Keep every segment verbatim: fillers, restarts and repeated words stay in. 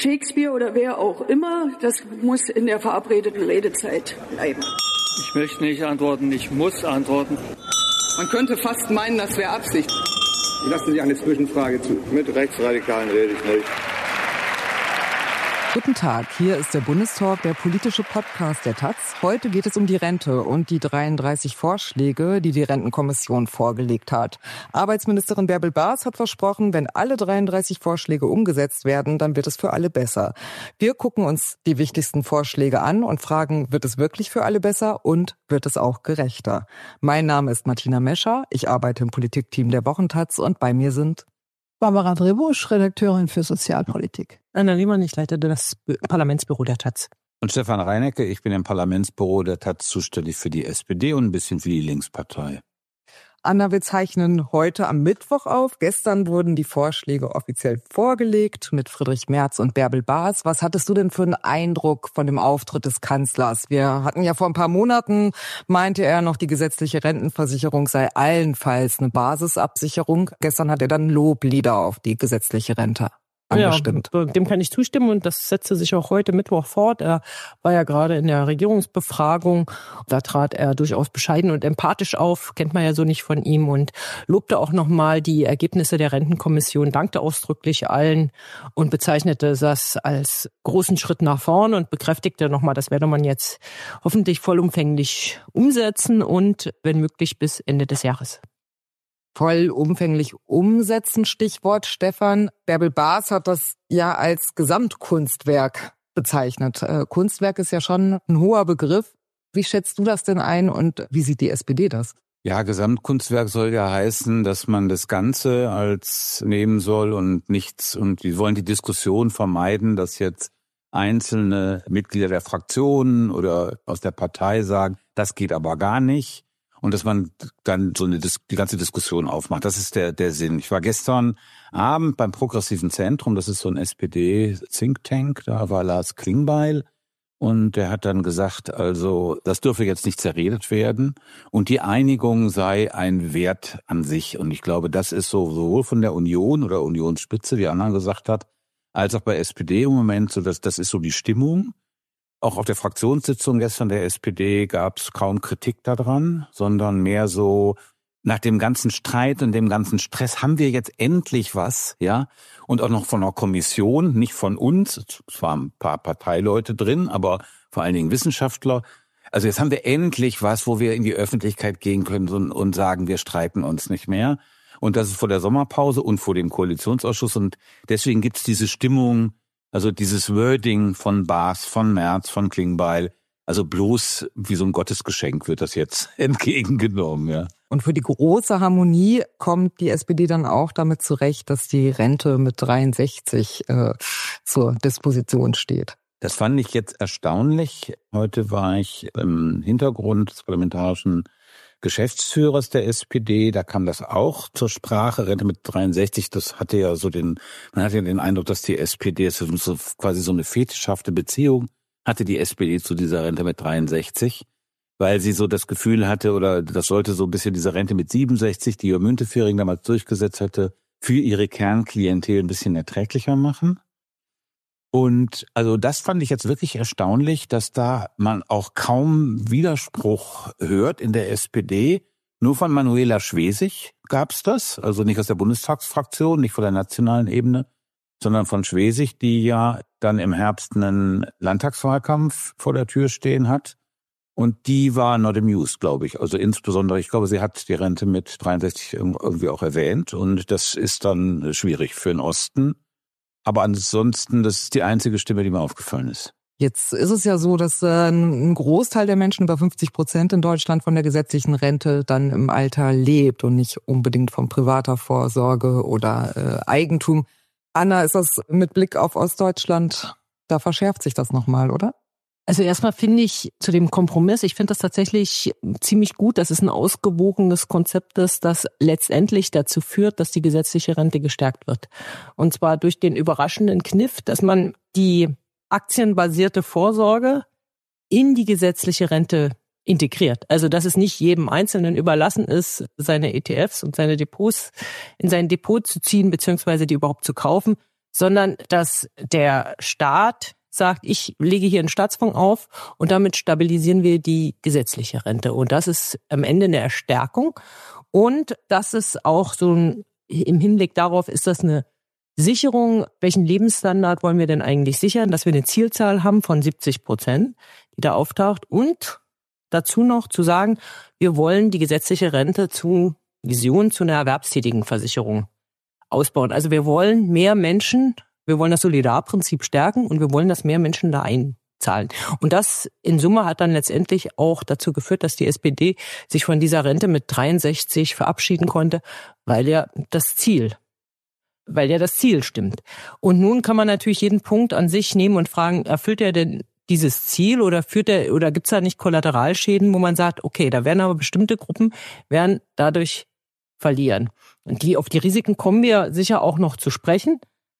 Shakespeare oder wer auch immer, das muss in der verabredeten Redezeit bleiben. Ich möchte nicht antworten, ich muss antworten. Man könnte fast meinen, das wäre Absicht. Ich lasse Sie eine Zwischenfrage zu. Mit Rechtsradikalen rede ich nicht. Guten Tag, hier ist der Bundestalk, der politische Podcast der Taz. Heute geht es um die Rente und die dreiunddreißig Vorschläge, die die Rentenkommission vorgelegt hat. Arbeitsministerin Bärbel Baas hat versprochen, wenn alle dreiunddreißig Vorschläge umgesetzt werden, dann wird es für alle besser. Wir gucken uns die wichtigsten Vorschläge an und fragen, wird es wirklich für alle besser und wird es auch gerechter? Mein Name ist Martina Mescher, ich arbeite im Politikteam der Wochentaz und bei mir sind Barbara Drebusch, Redakteurin für Sozialpolitik. Anna Lehmann, ich leite das Parlamentsbüro der Taz. Und Stefan Reinecke, ich bin im Parlamentsbüro der Taz zuständig für die S P D und ein bisschen für die Linkspartei. Anna, wir zeichnen heute am Mittwoch auf. Gestern wurden die Vorschläge offiziell vorgelegt mit Friedrich Merz und Bärbel Baas. Was hattest du denn für einen Eindruck von dem Auftritt des Kanzlers? Wir hatten ja vor ein paar Monaten, meinte er noch, die gesetzliche Rentenversicherung sei allenfalls eine Basisabsicherung. Gestern hat er dann Loblieder auf die gesetzliche Rente angestimmt. Ja, dem kann ich zustimmen und das setzte sich auch heute Mittwoch fort. Er war ja gerade in der Regierungsbefragung. Da trat er durchaus bescheiden und empathisch auf, kennt man ja so nicht von ihm, und lobte auch nochmal die Ergebnisse der Rentenkommission, dankte ausdrücklich allen und bezeichnete das als großen Schritt nach vorn und bekräftigte nochmal, das werde man jetzt hoffentlich vollumfänglich umsetzen und wenn möglich bis Ende des Jahres. Vollumfänglich umsetzen, Stichwort Stefan. Bärbel Baas hat das ja als Gesamtkunstwerk bezeichnet. Äh, Kunstwerk ist ja schon ein hoher Begriff. Wie schätzt du das denn ein und wie sieht die S P D das? Ja, Gesamtkunstwerk soll ja heißen, dass man das Ganze als nehmen soll und nichts, und die wollen die Diskussion vermeiden, dass jetzt einzelne Mitglieder der Fraktionen oder aus der Partei sagen, das geht aber gar nicht. Und dass man dann so eine die ganze Diskussion aufmacht. Das ist der der Sinn. Ich war gestern Abend beim Progressiven Zentrum, das ist so ein S P D-Think Tank, da war Lars Klingbeil und der hat dann gesagt, also das dürfe jetzt nicht zerredet werden und die Einigung sei ein Wert an sich. Und ich glaube, das ist so sowohl von der Union oder Unionsspitze, wie Anna gesagt hat, als auch bei S P D im Moment so, dass das ist so die Stimmung. Auch auf der Fraktionssitzung gestern der S P D gab es kaum Kritik daran, sondern mehr so, nach dem ganzen Streit und dem ganzen Stress haben wir jetzt endlich was, ja, und auch noch von der Kommission, nicht von uns, es waren ein paar Parteileute drin, aber vor allen Dingen Wissenschaftler. Also jetzt haben wir endlich was, wo wir in die Öffentlichkeit gehen können und, und sagen, wir streiten uns nicht mehr. Und das ist vor der Sommerpause und vor dem Koalitionsausschuss und deswegen gibt's diese Stimmung. Also dieses Wording von Baas, von Merz, von Klingbeil, also bloß wie so ein Gottesgeschenk wird das jetzt entgegengenommen, ja. Und für die große Harmonie kommt die S P D dann auch damit zurecht, dass die Rente mit dreiundsechzig äh, zur Disposition steht. Das fand ich jetzt erstaunlich. Heute war ich im Hintergrund des parlamentarischen Geschäftsführers der S P D, da kam das auch zur Sprache, Rente mit dreiundsechzig, das hatte ja so den, man hatte ja den Eindruck, dass die S P D, so quasi so eine fetischhafte Beziehung hatte die S P D zu dieser Rente mit dreiundsechzig, weil sie so das Gefühl hatte, oder das sollte so ein bisschen diese Rente mit siebenundsechzig, die Jörg Müntefering damals durchgesetzt hatte, für ihre Kernklientel ein bisschen erträglicher machen. Und also das fand ich jetzt wirklich erstaunlich, dass da man auch kaum Widerspruch hört in der S P D. Nur von Manuela Schwesig gab's das, also nicht aus der Bundestagsfraktion, nicht von der nationalen Ebene, sondern von Schwesig, die ja dann im Herbst einen Landtagswahlkampf vor der Tür stehen hat. Und die war not amused, glaube ich. Also insbesondere, ich glaube, sie hat die Rente mit dreiundsechzig irgendwie auch erwähnt. Und das ist dann schwierig für den Osten. Aber ansonsten, das ist die einzige Stimme, die mir aufgefallen ist. Jetzt ist es ja so, dass äh, ein Großteil der Menschen, über fünfzig Prozent in Deutschland, von der gesetzlichen Rente dann im Alter lebt und nicht unbedingt von privater Vorsorge oder äh, Eigentum. Anna, ist das mit Blick auf Ostdeutschland, da verschärft sich das nochmal, oder? Also erstmal finde ich zu dem Kompromiss, ich finde das tatsächlich ziemlich gut, dass es ein ausgewogenes Konzept ist, das letztendlich dazu führt, dass die gesetzliche Rente gestärkt wird. Und zwar durch den überraschenden Kniff, dass man die aktienbasierte Vorsorge in die gesetzliche Rente integriert. Also dass es nicht jedem Einzelnen überlassen ist, seine E T Fs und seine Depots in sein Depot zu ziehen, beziehungsweise die überhaupt zu kaufen, sondern dass der Staat sagt, ich lege hier einen Staatsfonds auf und damit stabilisieren wir die gesetzliche Rente. Und das ist am Ende eine Erstärkung. Und das ist auch so ein, im Hinblick darauf ist das eine Sicherung, welchen Lebensstandard wollen wir denn eigentlich sichern, dass wir eine Zielzahl haben von siebzig Prozent, die da auftaucht. Und dazu noch zu sagen, wir wollen die gesetzliche Rente zu Vision, zu einer erwerbstätigen Versicherung ausbauen. Also wir wollen mehr Menschen, wir wollen das Solidarprinzip stärken und wir wollen, dass mehr Menschen da einzahlen. Und das in Summe hat dann letztendlich auch dazu geführt, dass die S P D sich von dieser Rente mit dreiundsechzig verabschieden konnte, weil ja das Ziel, weil ja das Ziel stimmt. Und nun kann man natürlich jeden Punkt an sich nehmen und fragen, erfüllt er denn dieses Ziel oder führt er, oder gibt es da nicht Kollateralschäden, wo man sagt, okay, da werden aber bestimmte Gruppen werden dadurch verlieren. Und die, auf die Risiken kommen wir sicher auch noch zu sprechen.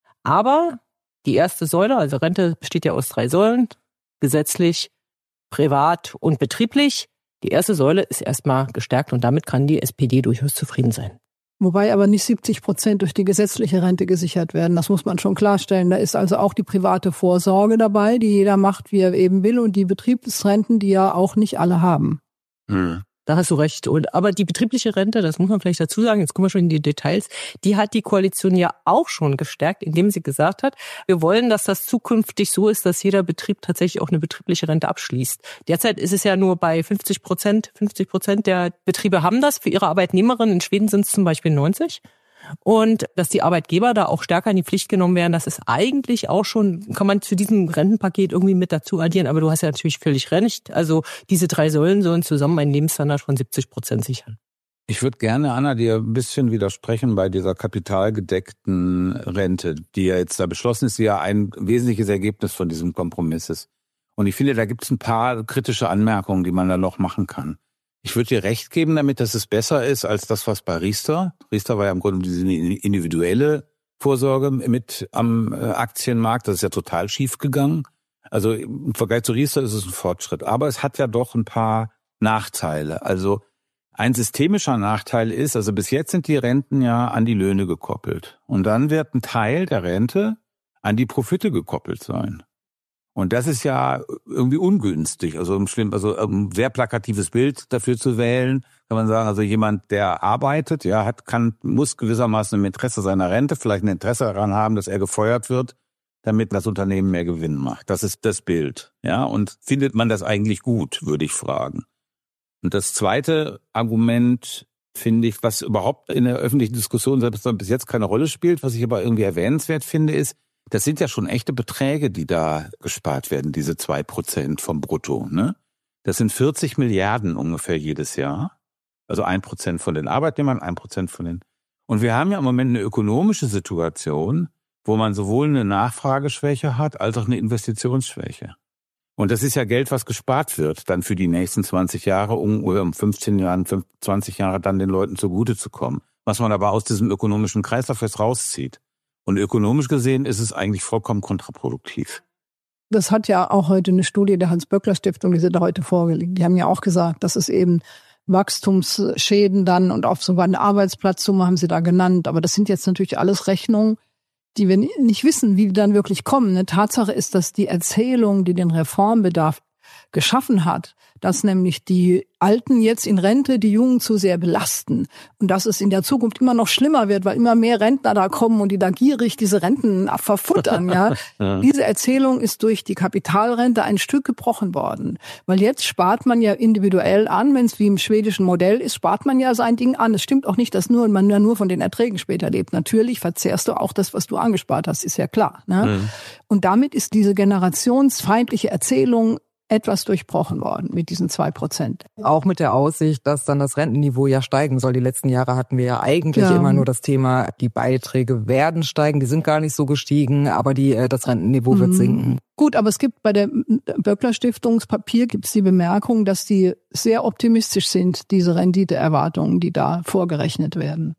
Aber die erste Säule, also Rente besteht ja aus drei Säulen, gesetzlich, privat und betrieblich. Die erste Säule ist erstmal gestärkt und damit kann die S P D durchaus zufrieden sein. Wobei aber nicht siebzig Prozent durch die gesetzliche Rente gesichert werden. Das muss man schon klarstellen. Da ist also auch die private Vorsorge dabei, die jeder macht, wie er eben will. Und die Betriebsrenten, die ja auch nicht alle haben. Hm. Da hast du recht. Und, aber die betriebliche Rente, das muss man vielleicht dazu sagen, jetzt kommen wir schon in die Details, die hat die Koalition ja auch schon gestärkt, indem sie gesagt hat, wir wollen, dass das zukünftig so ist, dass jeder Betrieb tatsächlich auch eine betriebliche Rente abschließt. Derzeit ist es ja nur bei fünfzig Prozent. fünfzig Prozent der Betriebe haben das für ihre Arbeitnehmerinnen. In Schweden sind es zum Beispiel neunzig. Und dass die Arbeitgeber da auch stärker in die Pflicht genommen werden, das ist eigentlich auch schon, kann man zu diesem Rentenpaket irgendwie mit dazu addieren. Aber du hast ja natürlich völlig recht. Also diese drei Säulen sollen zusammen einen Lebensstandard von siebzig Prozent sichern. Ich würde gerne, Anna, dir ein bisschen widersprechen bei dieser kapitalgedeckten Rente, die ja jetzt da beschlossen ist, die ja ein wesentliches Ergebnis von diesem Kompromiss ist. Und ich finde, da gibt es ein paar kritische Anmerkungen, die man da noch machen kann. Ich würde dir recht geben damit, dass es besser ist als das, was bei Riester. Riester war ja im Grunde diese individuelle Vorsorge mit am Aktienmarkt. Das ist ja total schief gegangen. Also im Vergleich zu Riester ist es ein Fortschritt. Aber es hat ja doch ein paar Nachteile. Also ein systemischer Nachteil ist, also bis jetzt sind die Renten ja an die Löhne gekoppelt. Und dann wird ein Teil der Rente an die Profite gekoppelt sein. Und das ist ja irgendwie ungünstig. Also um schlimm, also ein sehr plakatives Bild dafür zu wählen, kann man sagen, also jemand, der arbeitet, ja, hat, kann, muss gewissermaßen im Interesse seiner Rente vielleicht ein Interesse daran haben, dass er gefeuert wird, damit das Unternehmen mehr Gewinn macht. Das ist das Bild, ja. Und findet man das eigentlich gut, würde ich fragen. Und das zweite Argument, finde ich, was überhaupt in der öffentlichen Diskussion selbst bis jetzt keine Rolle spielt, was ich aber irgendwie erwähnenswert finde, ist, das sind ja schon echte Beträge, die da gespart werden, diese zwei Prozent vom Brutto, ne? Das sind vierzig Milliarden ungefähr jedes Jahr. Also ein Prozent von den Arbeitnehmern, ein Prozent von den... Und wir haben ja im Moment eine ökonomische Situation, wo man sowohl eine Nachfrageschwäche hat, als auch eine Investitionsschwäche. Und das ist ja Geld, was gespart wird, dann für die nächsten zwanzig Jahre, um, oder um fünfzehn Jahren, zwanzig Jahre dann den Leuten zugute zu kommen. Was man aber aus diesem ökonomischen Kreislauf jetzt rauszieht. Und ökonomisch gesehen ist es eigentlich vollkommen kontraproduktiv. Das hat ja auch heute eine Studie der Hans-Böckler-Stiftung, die sie da heute vorgelegt. Die haben ja auch gesagt, dass es eben Wachstumsschäden dann und auch sogar eine Arbeitsplatzsumme haben sie da genannt. Aber das sind jetzt natürlich alles Rechnungen, die wir nicht wissen, wie die dann wirklich kommen. Eine Tatsache ist, dass die Erzählung, die den Reformbedarf geschaffen hat, dass nämlich die Alten jetzt in Rente die Jungen zu sehr belasten und dass es in der Zukunft immer noch schlimmer wird, weil immer mehr Rentner da kommen und die da gierig diese Renten verfuttern. Ja. Ja. Diese Erzählung ist durch die Kapitalrente ein Stück gebrochen worden, weil jetzt spart man ja individuell an, wenn es wie im schwedischen Modell ist, spart man ja sein Ding an. Es stimmt auch nicht, dass nur man ja nur von den Erträgen später lebt. Natürlich verzehrst du auch das, was du angespart hast, ist ja klar. Ne? Mhm. Und damit ist diese generationsfeindliche Erzählung etwas durchbrochen worden mit diesen zwei Prozent. Auch mit der Aussicht, dass dann das Rentenniveau ja steigen soll. Die letzten Jahre hatten wir ja eigentlich ja. immer nur das Thema, die Beiträge werden steigen, die sind gar nicht so gestiegen, aber die, das Rentenniveau mhm. wird sinken. Gut, aber es gibt bei der Böckler-Stiftungspapier gibt es die Bemerkung, dass die sehr optimistisch sind, diese Renditeerwartungen, die da vorgerechnet werden.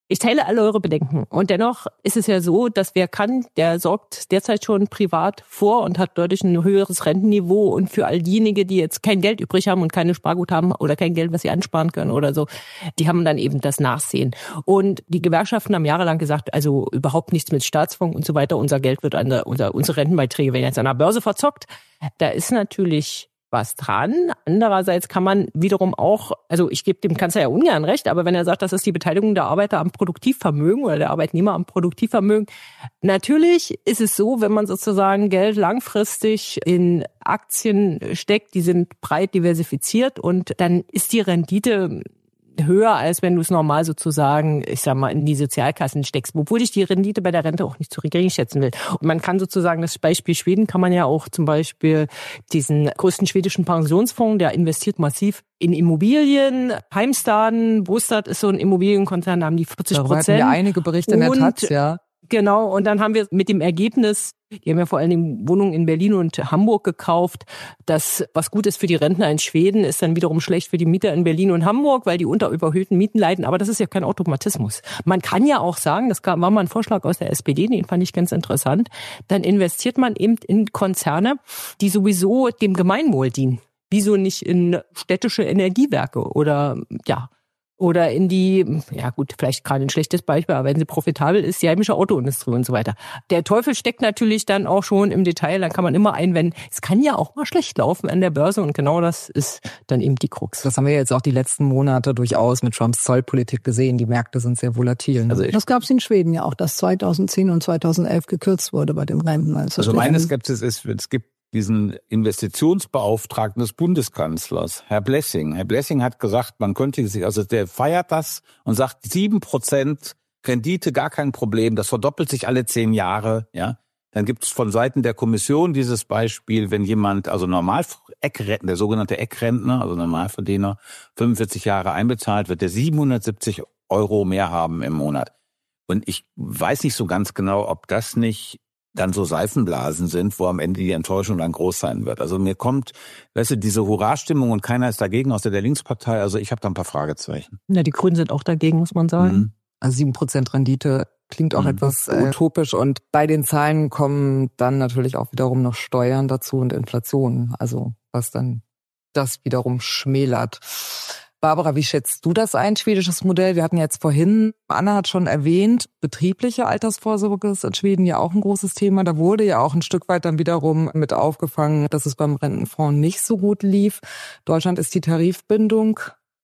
Ich teile alle eure Bedenken. Und dennoch ist es ja so, dass wer kann, der sorgt derzeit schon privat vor und hat deutlich ein höheres Rentenniveau. Und für all diejenigen, die jetzt kein Geld übrig haben und keine Spargut haben oder kein Geld, was sie ansparen können oder so, die haben dann eben das Nachsehen. Und die Gewerkschaften haben jahrelang gesagt, also überhaupt nichts mit Staatsfonds und so weiter. Unser Geld wird an der, unser, unsere Rentenbeiträge werden jetzt an der Börse verzockt. Da ist natürlich was dran. Andererseits kann man wiederum auch, also ich gebe dem Kanzler ja ungern recht, aber wenn er sagt, das ist die Beteiligung der Arbeiter am Produktivvermögen oder der Arbeitnehmer am Produktivvermögen, natürlich ist es so, wenn man sozusagen Geld langfristig in Aktien steckt, die sind breit diversifiziert und dann ist die Rendite höher, als wenn du es normal sozusagen, ich sag mal, in die Sozialkassen steckst, obwohl ich die Rendite bei der Rente auch nicht zu gering schätzen will. Und man kann sozusagen, das Beispiel Schweden kann man ja auch zum Beispiel diesen größten schwedischen Pensionsfonds, der investiert massiv in Immobilien. Heimstaden, Bostad ist so ein Immobilienkonzern, da haben die vierzig Prozent. Da hatten wir einige Berichte in der Taz, ja. Genau, und dann haben wir mit dem Ergebnis, die haben ja vor allen Dingen Wohnungen in Berlin und Hamburg gekauft. Das, was gut ist für die Rentner in Schweden, ist dann wiederum schlecht für die Mieter in Berlin und Hamburg, weil die unter überhöhten Mieten leiden. Aber das ist ja kein Automatismus. Man kann ja auch sagen, das war mal ein Vorschlag aus der S P D, den fand ich ganz interessant, dann investiert man eben in Konzerne, die sowieso dem Gemeinwohl dienen. Wieso nicht in städtische Energiewerke oder ja, oder in die, ja gut, vielleicht gerade ein schlechtes Beispiel, aber wenn sie profitabel ist, die heimische Autoindustrie und so weiter. Der Teufel steckt natürlich dann auch schon im Detail, dann kann man immer einwenden, es kann ja auch mal schlecht laufen an der Börse und genau das ist dann eben die Krux. Das haben wir jetzt auch die letzten Monate durchaus mit Trumps Zollpolitik gesehen, die Märkte sind sehr volatil. Also das gab es in Schweden ja auch, dass zweitausendzehn und zweitausendelf gekürzt wurde bei den Renten. Also, also meine Skepsis ist, es gibt diesen Investitionsbeauftragten des Bundeskanzlers, Herr Blessing. Herr Blessing hat gesagt, man könnte sich, also der feiert das und sagt, sieben Prozent Rendite, gar kein Problem, das verdoppelt sich alle zehn Jahre, ja. Dann gibt es von Seiten der Kommission dieses Beispiel, wenn jemand, also normal Eckrentner, der sogenannte Eckrentner, also Normalverdiener, fünfundvierzig Jahre einbezahlt, wird der siebenhundertsiebzig Euro mehr haben im Monat. Und ich weiß nicht so ganz genau, ob das nicht dann so Seifenblasen sind, wo am Ende die Enttäuschung dann groß sein wird. Also mir kommt, weißt du, diese Hurra-Stimmung und keiner ist dagegen aus der Linkspartei, also ich habe da ein paar Fragezeichen. Ja, die Grünen sind auch dagegen, muss man sagen. Mhm. Also sieben Prozent Rendite klingt auch mhm. etwas äh, utopisch und bei den Zahlen kommen dann natürlich auch wiederum noch Steuern dazu und Inflation, also was dann das wiederum schmälert. Barbara, wie schätzt du das ein, schwedisches Modell? Wir hatten jetzt vorhin, Anna hat schon erwähnt, betriebliche Altersvorsorge ist in Schweden ja auch ein großes Thema. Da wurde ja auch ein Stück weit dann wiederum mit aufgefangen, dass es beim Rentenfonds nicht so gut lief. Deutschland ist die Tarifbindung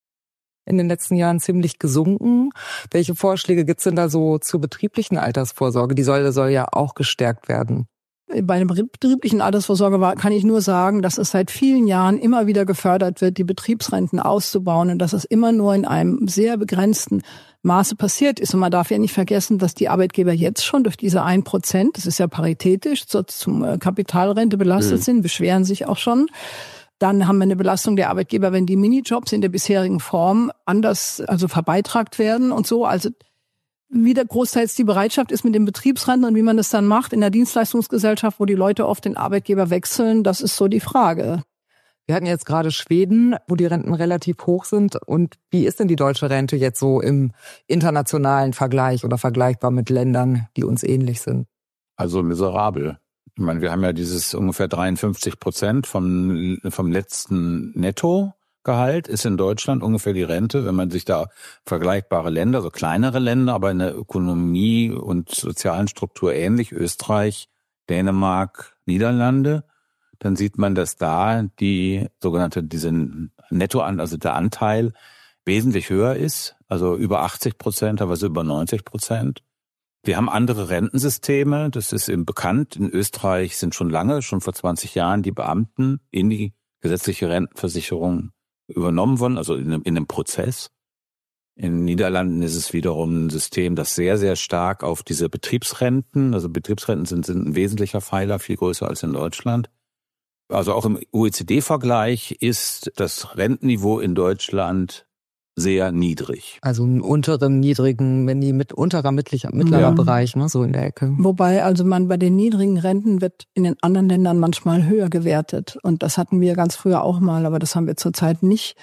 in den letzten Jahren ziemlich gesunken. Welche Vorschläge gibt's denn da so zur betrieblichen Altersvorsorge? Die soll, soll ja auch gestärkt werden. Bei der betrieblichen Altersvorsorge war, kann ich nur sagen, dass es seit vielen Jahren immer wieder gefördert wird, die Betriebsrenten auszubauen und dass es immer nur in einem sehr begrenzten Maße passiert ist. Und man darf ja nicht vergessen, dass die Arbeitgeber jetzt schon durch diese ein Prozent, das ist ja paritätisch, zur, zum Kapitalrente belastet mhm. sind, beschweren sich auch schon. Dann haben wir eine Belastung der Arbeitgeber, wenn die Minijobs in der bisherigen Form anders, also verbeitragt werden und so. Also wie der großteils die Bereitschaft ist mit den Betriebsrenten und wie man das dann macht in der Dienstleistungsgesellschaft, wo die Leute oft den Arbeitgeber wechseln, das ist so die Frage. Wir hatten jetzt gerade Schweden, wo die Renten relativ hoch sind. Und wie ist denn die deutsche Rente jetzt so im internationalen Vergleich oder vergleichbar mit Ländern, die uns ähnlich sind? Also miserabel. Ich meine, wir haben ja dieses ungefähr dreiundfünfzig Prozent vom, vom letzten Netto. Gehalt ist in Deutschland ungefähr die Rente, wenn man sich da vergleichbare Länder, so kleinere Länder, aber in der Ökonomie und sozialen Struktur ähnlich, Österreich, Dänemark, Niederlande, dann sieht man, dass da die sogenannte, diese Netto, also der Anteil wesentlich höher ist, also über achtzig Prozent, teilweise über neunzig Prozent. Wir haben andere Rentensysteme, das ist eben bekannt. In Österreich sind schon lange, schon vor zwanzig Jahren, die Beamten in die gesetzliche Rentenversicherung übernommen worden, also in einem, in einem Prozess. In den Niederlanden ist es wiederum ein System, das sehr, sehr stark auf diese Betriebsrenten, also Betriebsrenten sind, sind ein wesentlicher Pfeiler, viel größer als in Deutschland. Also auch im O E C D-Vergleich ist das Rentenniveau in Deutschland sehr niedrig. Also im unteren, niedrigen, wenn die mit unterer, mittlerer, mittlerer ja. Bereich, ne, so in der Ecke. Wobei also man bei den niedrigen Renten wird in den anderen Ländern manchmal höher gewertet. Und das hatten wir ganz früher auch mal, aber das haben wir zurzeit nicht.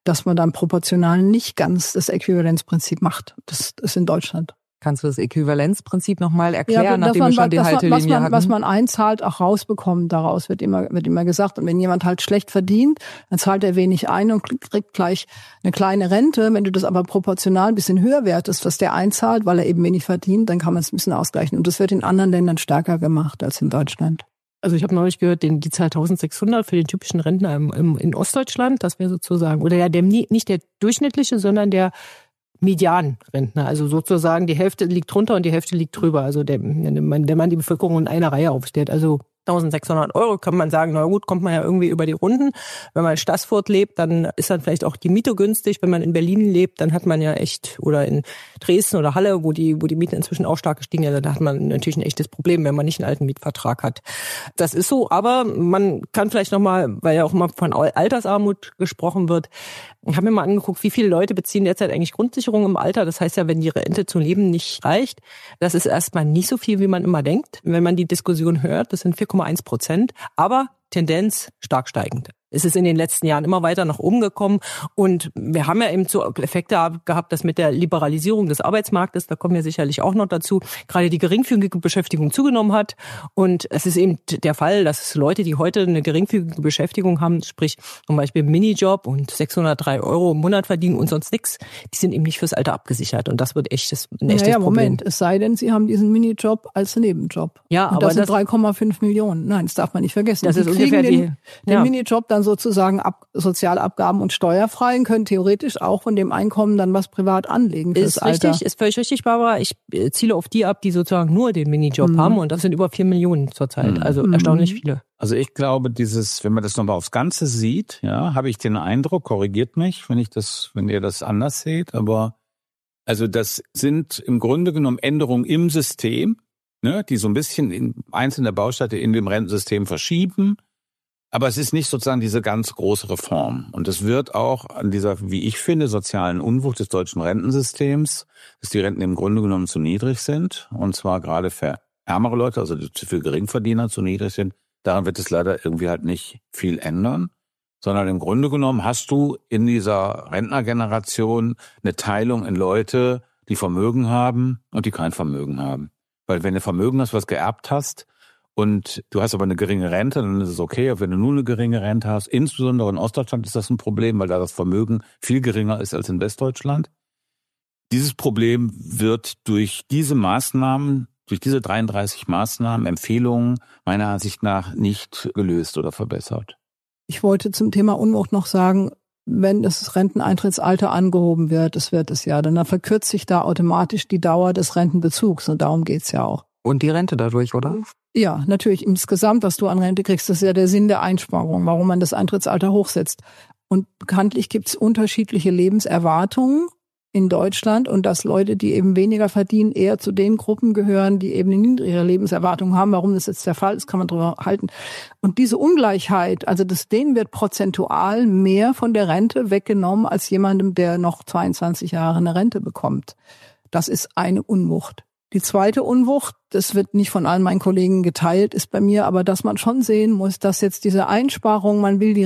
dass man dann proportional nicht ganz das Äquivalenzprinzip macht. Das ist in Deutschland. Kannst du das Äquivalenzprinzip nochmal erklären, ja, nachdem man, wir schon die was, Haltelinie was man, hatten? Was man einzahlt, auch rausbekommt daraus, wird immer, wird immer gesagt. Und wenn jemand halt schlecht verdient, dann zahlt er wenig ein und kriegt gleich eine kleine Rente. Wenn du das aber proportional ein bisschen höher wertest, was der einzahlt, weil er eben wenig verdient, dann kann man es ein bisschen ausgleichen. Und das wird in anderen Ländern stärker gemacht als in Deutschland. Also ich habe neulich gehört, den, die Zahl eintausendsechshundert für den typischen Rentner im, im, in Ostdeutschland, das wäre sozusagen, oder ja, der, nicht der durchschnittliche, sondern der Medianrentner. Also sozusagen die Hälfte liegt drunter und die Hälfte liegt drüber. Also der, der Mann die Bevölkerung in einer Reihe aufstellt. Also eintausendsechshundert Euro kann man sagen, na gut, kommt man ja irgendwie über die Runden. Wenn man in Stassfurt lebt, dann ist dann vielleicht auch die Miete günstig. Wenn man in Berlin lebt, dann hat man ja echt, oder in Dresden oder Halle, wo die, wo die Mieten inzwischen auch stark gestiegen sind, da hat man natürlich ein echtes Problem, wenn man nicht einen alten Mietvertrag hat. Das ist so, aber man kann vielleicht nochmal, weil ja auch mal von Altersarmut gesprochen wird, ich habe mir mal angeguckt, wie viele Leute beziehen derzeit eigentlich Grundsicherung im Alter. Das heißt ja, wenn die Rente zum Leben nicht reicht, das ist erstmal nicht so viel, wie man immer denkt. Wenn man die Diskussion hört, das sind vier Komma eins Prozent, aber Tendenz stark steigend. Es ist in den letzten Jahren immer weiter nach oben gekommen und wir haben ja eben so Effekte gehabt, dass mit der Liberalisierung des Arbeitsmarktes, da kommen wir sicherlich auch noch dazu, gerade die geringfügige Beschäftigung zugenommen hat und es ist eben der Fall, dass Leute, die heute eine geringfügige Beschäftigung haben, sprich zum Beispiel einen Minijob und sechshundertdrei Euro im Monat verdienen und sonst nichts, die sind eben nicht fürs Alter abgesichert und das wird echt das, ein echtes naja, Problem. Moment, es sei denn, sie haben diesen Minijob als Nebenjob. Ja, und aber das sind das drei Komma fünf Millionen. Nein, das darf man nicht vergessen. Das die ist kriegen ungefähr den, die, den ja. Minijob dann sozusagen ab, Sozialabgaben und steuerfrei und können theoretisch auch von dem Einkommen dann was privat anlegen fürs Ist Alter. richtig, ist völlig richtig, Barbara. Ich ziele auf die ab, die sozusagen nur den Minijob Mhm. haben und das sind über vier Millionen zurzeit. Mhm. Also Mhm. erstaunlich viele. Also ich glaube, dieses, wenn man das nochmal aufs Ganze sieht, ja, habe ich den Eindruck, korrigiert mich, wenn ich das, wenn ihr das anders seht, aber also das sind im Grunde genommen Änderungen im System, ne, die so ein bisschen in einzelne Bausteine in dem Rentensystem verschieben. Aber es ist nicht sozusagen diese ganz große Reform. Und es wird auch an dieser, wie ich finde, sozialen Unwucht des deutschen Rentensystems, dass die Renten im Grunde genommen zu niedrig sind. Und zwar gerade für ärmere Leute, also für Geringverdiener zu niedrig sind. Daran wird es leider irgendwie halt nicht viel ändern. Sondern im Grunde genommen hast du in dieser Rentnergeneration eine Teilung in Leute, die Vermögen haben und die kein Vermögen haben. Weil wenn du Vermögen hast, was geerbt hast, und du hast aber eine geringe Rente, dann ist es okay. Aber wenn du nur eine geringe Rente hast, insbesondere in Ostdeutschland ist das ein Problem, weil da das Vermögen viel geringer ist als in Westdeutschland. Dieses Problem wird durch diese Maßnahmen, durch diese dreiunddreißig Maßnahmen, Empfehlungen meiner Ansicht nach nicht gelöst oder verbessert. Ich wollte zum Thema Unwucht noch sagen, wenn das Renteneintrittsalter angehoben wird, das wird es ja, dann verkürzt sich da automatisch die Dauer des Rentenbezugs und darum geht's ja auch. Und die Rente dadurch, oder? Ja, natürlich. Insgesamt, was du an Rente kriegst, das ist ja der Sinn der Einsparung, warum man das Eintrittsalter hochsetzt. Und bekanntlich gibt es unterschiedliche Lebenserwartungen in Deutschland und dass Leute, die eben weniger verdienen, eher zu den Gruppen gehören, die eben eine niedrigere Lebenserwartung haben. Warum das jetzt der Fall ist, kann man drüber halten. Und diese Ungleichheit, also das, denen wird prozentual mehr von der Rente weggenommen als jemandem, der noch zweiundzwanzig Jahre eine Rente bekommt. Das ist eine Unwucht. Die zweite Unwucht, das wird nicht von allen meinen Kollegen geteilt, ist bei mir, aber dass man schon sehen muss, dass jetzt diese Einsparung, man will die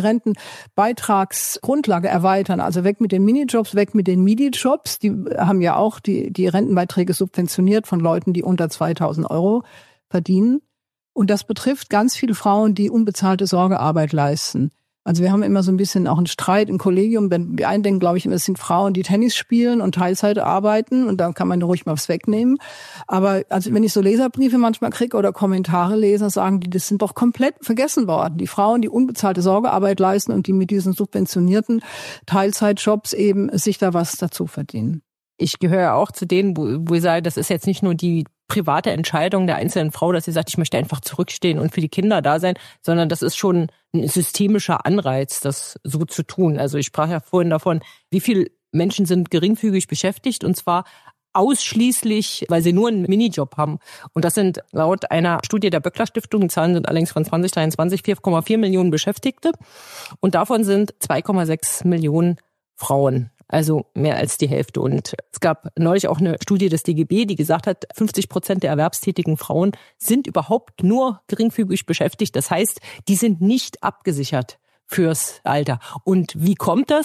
Rentenbeitragsgrundlage erweitern, also weg mit den Minijobs, weg mit den Midijobs, die haben ja auch die, die Rentenbeiträge subventioniert von Leuten, die unter zweitausend Euro verdienen. Und das betrifft ganz viele Frauen, die unbezahlte Sorgearbeit leisten. Also wir haben immer so ein bisschen auch einen Streit im Kollegium. Die einen denken, glaube ich, es sind Frauen, die Tennis spielen und Teilzeit arbeiten und da kann man ruhig mal was wegnehmen. Aber also wenn ich so Leserbriefe manchmal kriege oder Kommentare lese, sagen die, das sind doch komplett vergessen worden. Die Frauen, die unbezahlte Sorgearbeit leisten und die mit diesen subventionierten Teilzeitjobs eben sich da was dazu verdienen. Ich gehöre ja auch zu denen, wo, wo ich sage, das ist jetzt nicht nur die private Entscheidung der einzelnen Frau, dass sie sagt, ich möchte einfach zurückstehen und für die Kinder da sein, sondern das ist schon ein systemischer Anreiz, das so zu tun. Also ich sprach ja vorhin davon, wie viele Menschen sind geringfügig beschäftigt und zwar ausschließlich, weil sie nur einen Minijob haben. Und das sind laut einer Studie der Böckler Stiftung, die Zahlen sind allerdings von zwanzig dreiundzwanzig, vier Komma vier Millionen Beschäftigte und davon sind zwei Komma sechs Millionen Frauen. Also mehr als die Hälfte. Und es gab neulich auch eine Studie des D G B, die gesagt hat, fünfzig Prozent der erwerbstätigen Frauen sind überhaupt nur geringfügig beschäftigt. Das heißt, die sind nicht abgesichert fürs Alter. Und wie kommt das?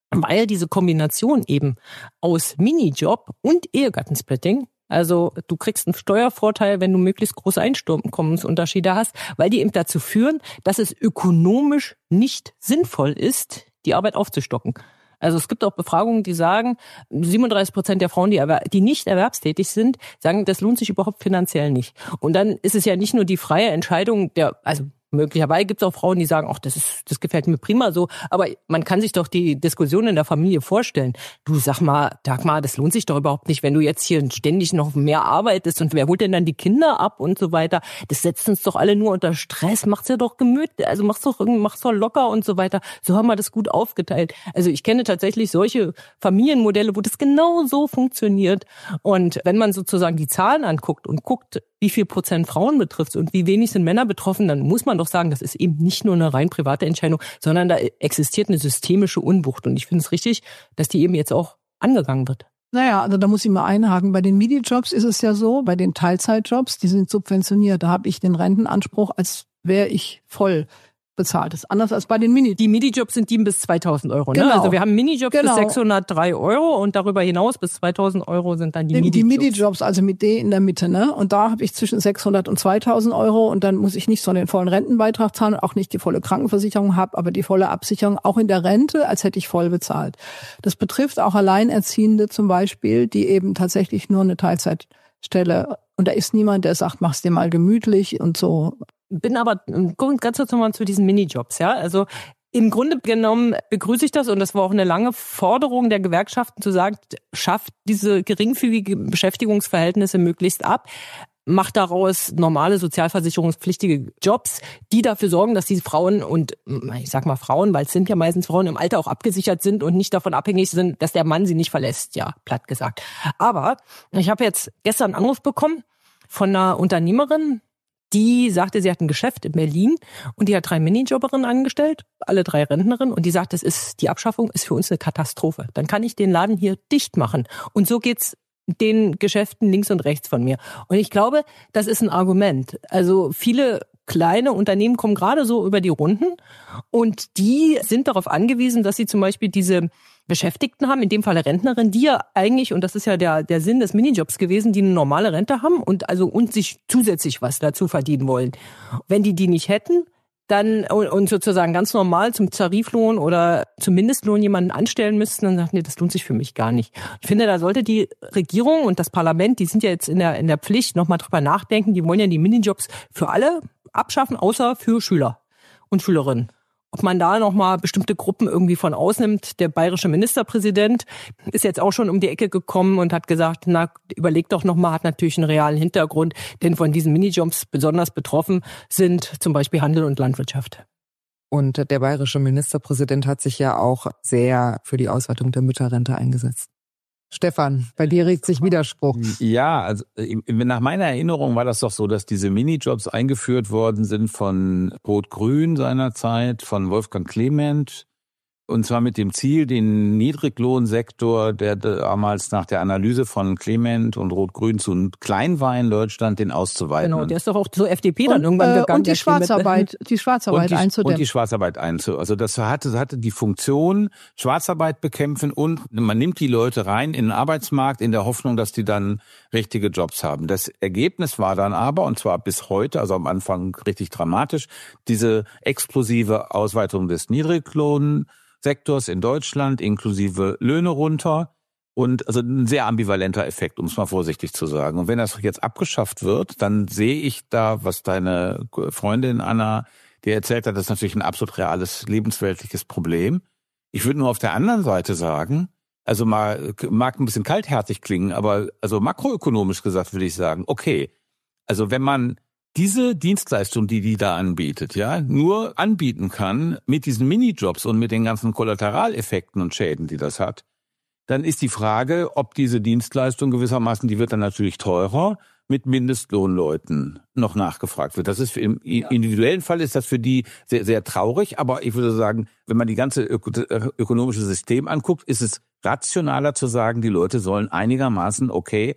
weil diese Kombination eben aus Minijob und Ehegattensplitting, also du kriegst einen Steuervorteil, wenn du möglichst große Einkommensunterschiede hast, weil die eben dazu führen, dass es ökonomisch nicht sinnvoll ist, die Arbeit aufzustocken. Also es gibt auch Befragungen, die sagen, siebenunddreißig Prozent der Frauen, die, erwer- die nicht erwerbstätig sind, sagen, das lohnt sich überhaupt finanziell nicht. Und dann ist es ja nicht nur die freie Entscheidung der, also möglicherweise gibt es auch Frauen, die sagen, ach, das ist, das gefällt mir prima so. Aber man kann sich doch die Diskussion in der Familie vorstellen. Du, sag mal, Dagmar, das lohnt sich doch überhaupt nicht, wenn du jetzt hier ständig noch mehr arbeitest und wer holt denn dann die Kinder ab und so weiter. Das setzt uns doch alle nur unter Stress. Macht's ja doch gemütlich, also mach's doch irgendwie, mach's doch locker und so weiter. So haben wir das gut aufgeteilt. Also ich kenne tatsächlich solche Familienmodelle, wo das genau so funktioniert. Und wenn man sozusagen die Zahlen anguckt und guckt, wie viel Prozent Frauen betrifft und wie wenig sind Männer betroffen, dann muss man doch sagen, das ist eben nicht nur eine rein private Entscheidung, sondern da existiert eine systemische Unwucht. Und ich finde es richtig, dass die eben jetzt auch angegangen wird. Naja, also da muss ich mal einhaken. Bei den Midi-Jobs ist es ja so, bei den Teilzeitjobs, die sind subventioniert. Da habe ich den Rentenanspruch, als wäre ich voll bezahlt. Das ist anders als bei den Mini. Die Minijobs sind sieben bis zweitausend Euro. Ne? Genau. Also wir haben Minijobs Genau. bis sechshundertdrei Euro und darüber hinaus bis zweitausend Euro sind dann die, Die, Minijobs. die Midi-Jobs, also mit D in der Mitte, ne? Und da habe ich zwischen sechshundert und zweitausend Euro und dann muss ich nicht so den vollen Rentenbeitrag zahlen und auch nicht die volle Krankenversicherung habe, aber die volle Absicherung auch in der Rente, als hätte ich voll bezahlt. Das betrifft auch Alleinerziehende zum Beispiel, die eben tatsächlich nur eine Teilzeitstelle, und da ist niemand, der sagt, mach's dir mal gemütlich und so. Bin aber ganz kurz nochmal zu diesen Minijobs, ja. Also im Grunde genommen begrüße ich das und das war auch eine lange Forderung der Gewerkschaften zu sagen, schafft diese geringfügige Beschäftigungsverhältnisse möglichst ab, macht daraus normale sozialversicherungspflichtige Jobs, die dafür sorgen, dass die Frauen und ich sag mal Frauen, weil es sind ja meistens Frauen im Alter auch abgesichert sind und nicht davon abhängig sind, dass der Mann sie nicht verlässt, ja, platt gesagt. Aber ich habe jetzt gestern einen Anruf bekommen von einer Unternehmerin, die sagte, sie hat ein Geschäft in Berlin und die hat drei Minijobberinnen angestellt, alle drei Rentnerinnen, und die sagt, das ist, die Abschaffung ist für uns eine Katastrophe. Dann kann ich den Laden hier dicht machen. Und so geht's den Geschäften links und rechts von mir. Und ich glaube, das ist ein Argument. Also viele kleine Unternehmen kommen gerade so über die Runden und die sind darauf angewiesen, dass sie zum Beispiel diese Beschäftigten haben, in dem Fall Rentnerin, die ja eigentlich, und das ist ja der der Sinn des Minijobs gewesen, die eine normale Rente haben und also und sich zusätzlich was dazu verdienen wollen. Wenn die die nicht hätten, dann und sozusagen ganz normal zum Tariflohn oder zum Mindestlohn jemanden anstellen müssten, dann sagten die, das lohnt sich für mich gar nicht. Ich finde, da sollte die Regierung und das Parlament, die sind ja jetzt in der in der Pflicht, nochmal drüber nachdenken, die wollen ja die Minijobs für alle abschaffen, außer für Schüler und Schülerinnen. Ob man da nochmal bestimmte Gruppen irgendwie von ausnimmt. Der bayerische Ministerpräsident ist jetzt auch schon um die Ecke gekommen und hat gesagt, na, überleg doch nochmal, hat natürlich einen realen Hintergrund, denn von diesen Minijobs besonders betroffen sind zum Beispiel Handel und Landwirtschaft. Und der bayerische Ministerpräsident hat sich ja auch sehr für die Ausweitung der Mütterrente eingesetzt. Stefan, bei dir regt sich Widerspruch. Ja, also nach meiner Erinnerung war das doch so, dass diese Minijobs eingeführt worden sind von Rot-Grün seinerzeit, von Wolfgang Clement. Und zwar mit dem Ziel, den Niedriglohnsektor, der damals nach der Analyse von Clement und Rot-Grün zu klein war in Deutschland, den auszuweiten. Genau, der ist doch auch zur F D P dann und, irgendwann äh, gegangen. Und die Schwarzarbeit, die Schwarzarbeit und die, einzudämmen. Und die Schwarzarbeit einzudämmen. Also das hatte, hatte die Funktion, Schwarzarbeit bekämpfen und man nimmt die Leute rein in den Arbeitsmarkt in der Hoffnung, dass die dann richtige Jobs haben. Das Ergebnis war dann aber, und zwar bis heute, also am Anfang richtig dramatisch, diese explosive Ausweitung des Niedriglohn Sektors in Deutschland, inklusive Löhne runter und also ein sehr ambivalenter Effekt, um es mal vorsichtig zu sagen. Und wenn das jetzt abgeschafft wird, dann sehe ich da, was deine Freundin Anna dir erzählt hat, das ist natürlich ein absolut reales, lebensweltliches Problem. Ich würde nur auf der anderen Seite sagen, also mal, mag ein bisschen kaltherzig klingen, aber also makroökonomisch gesagt würde ich sagen, okay, also wenn man diese Dienstleistung, die die da anbietet, ja, nur anbieten kann mit diesen Minijobs und mit den ganzen Kollateraleffekten und Schäden, die das hat, dann ist die Frage, ob diese Dienstleistung gewissermaßen, die wird dann natürlich teurer, mit Mindestlohnleuten noch nachgefragt wird. Das ist im individuellen Fall ist das für die sehr, sehr traurig, aber ich würde sagen, wenn man die ganze ök- ökonomische System anguckt, ist es rationaler zu sagen, die Leute sollen einigermaßen okay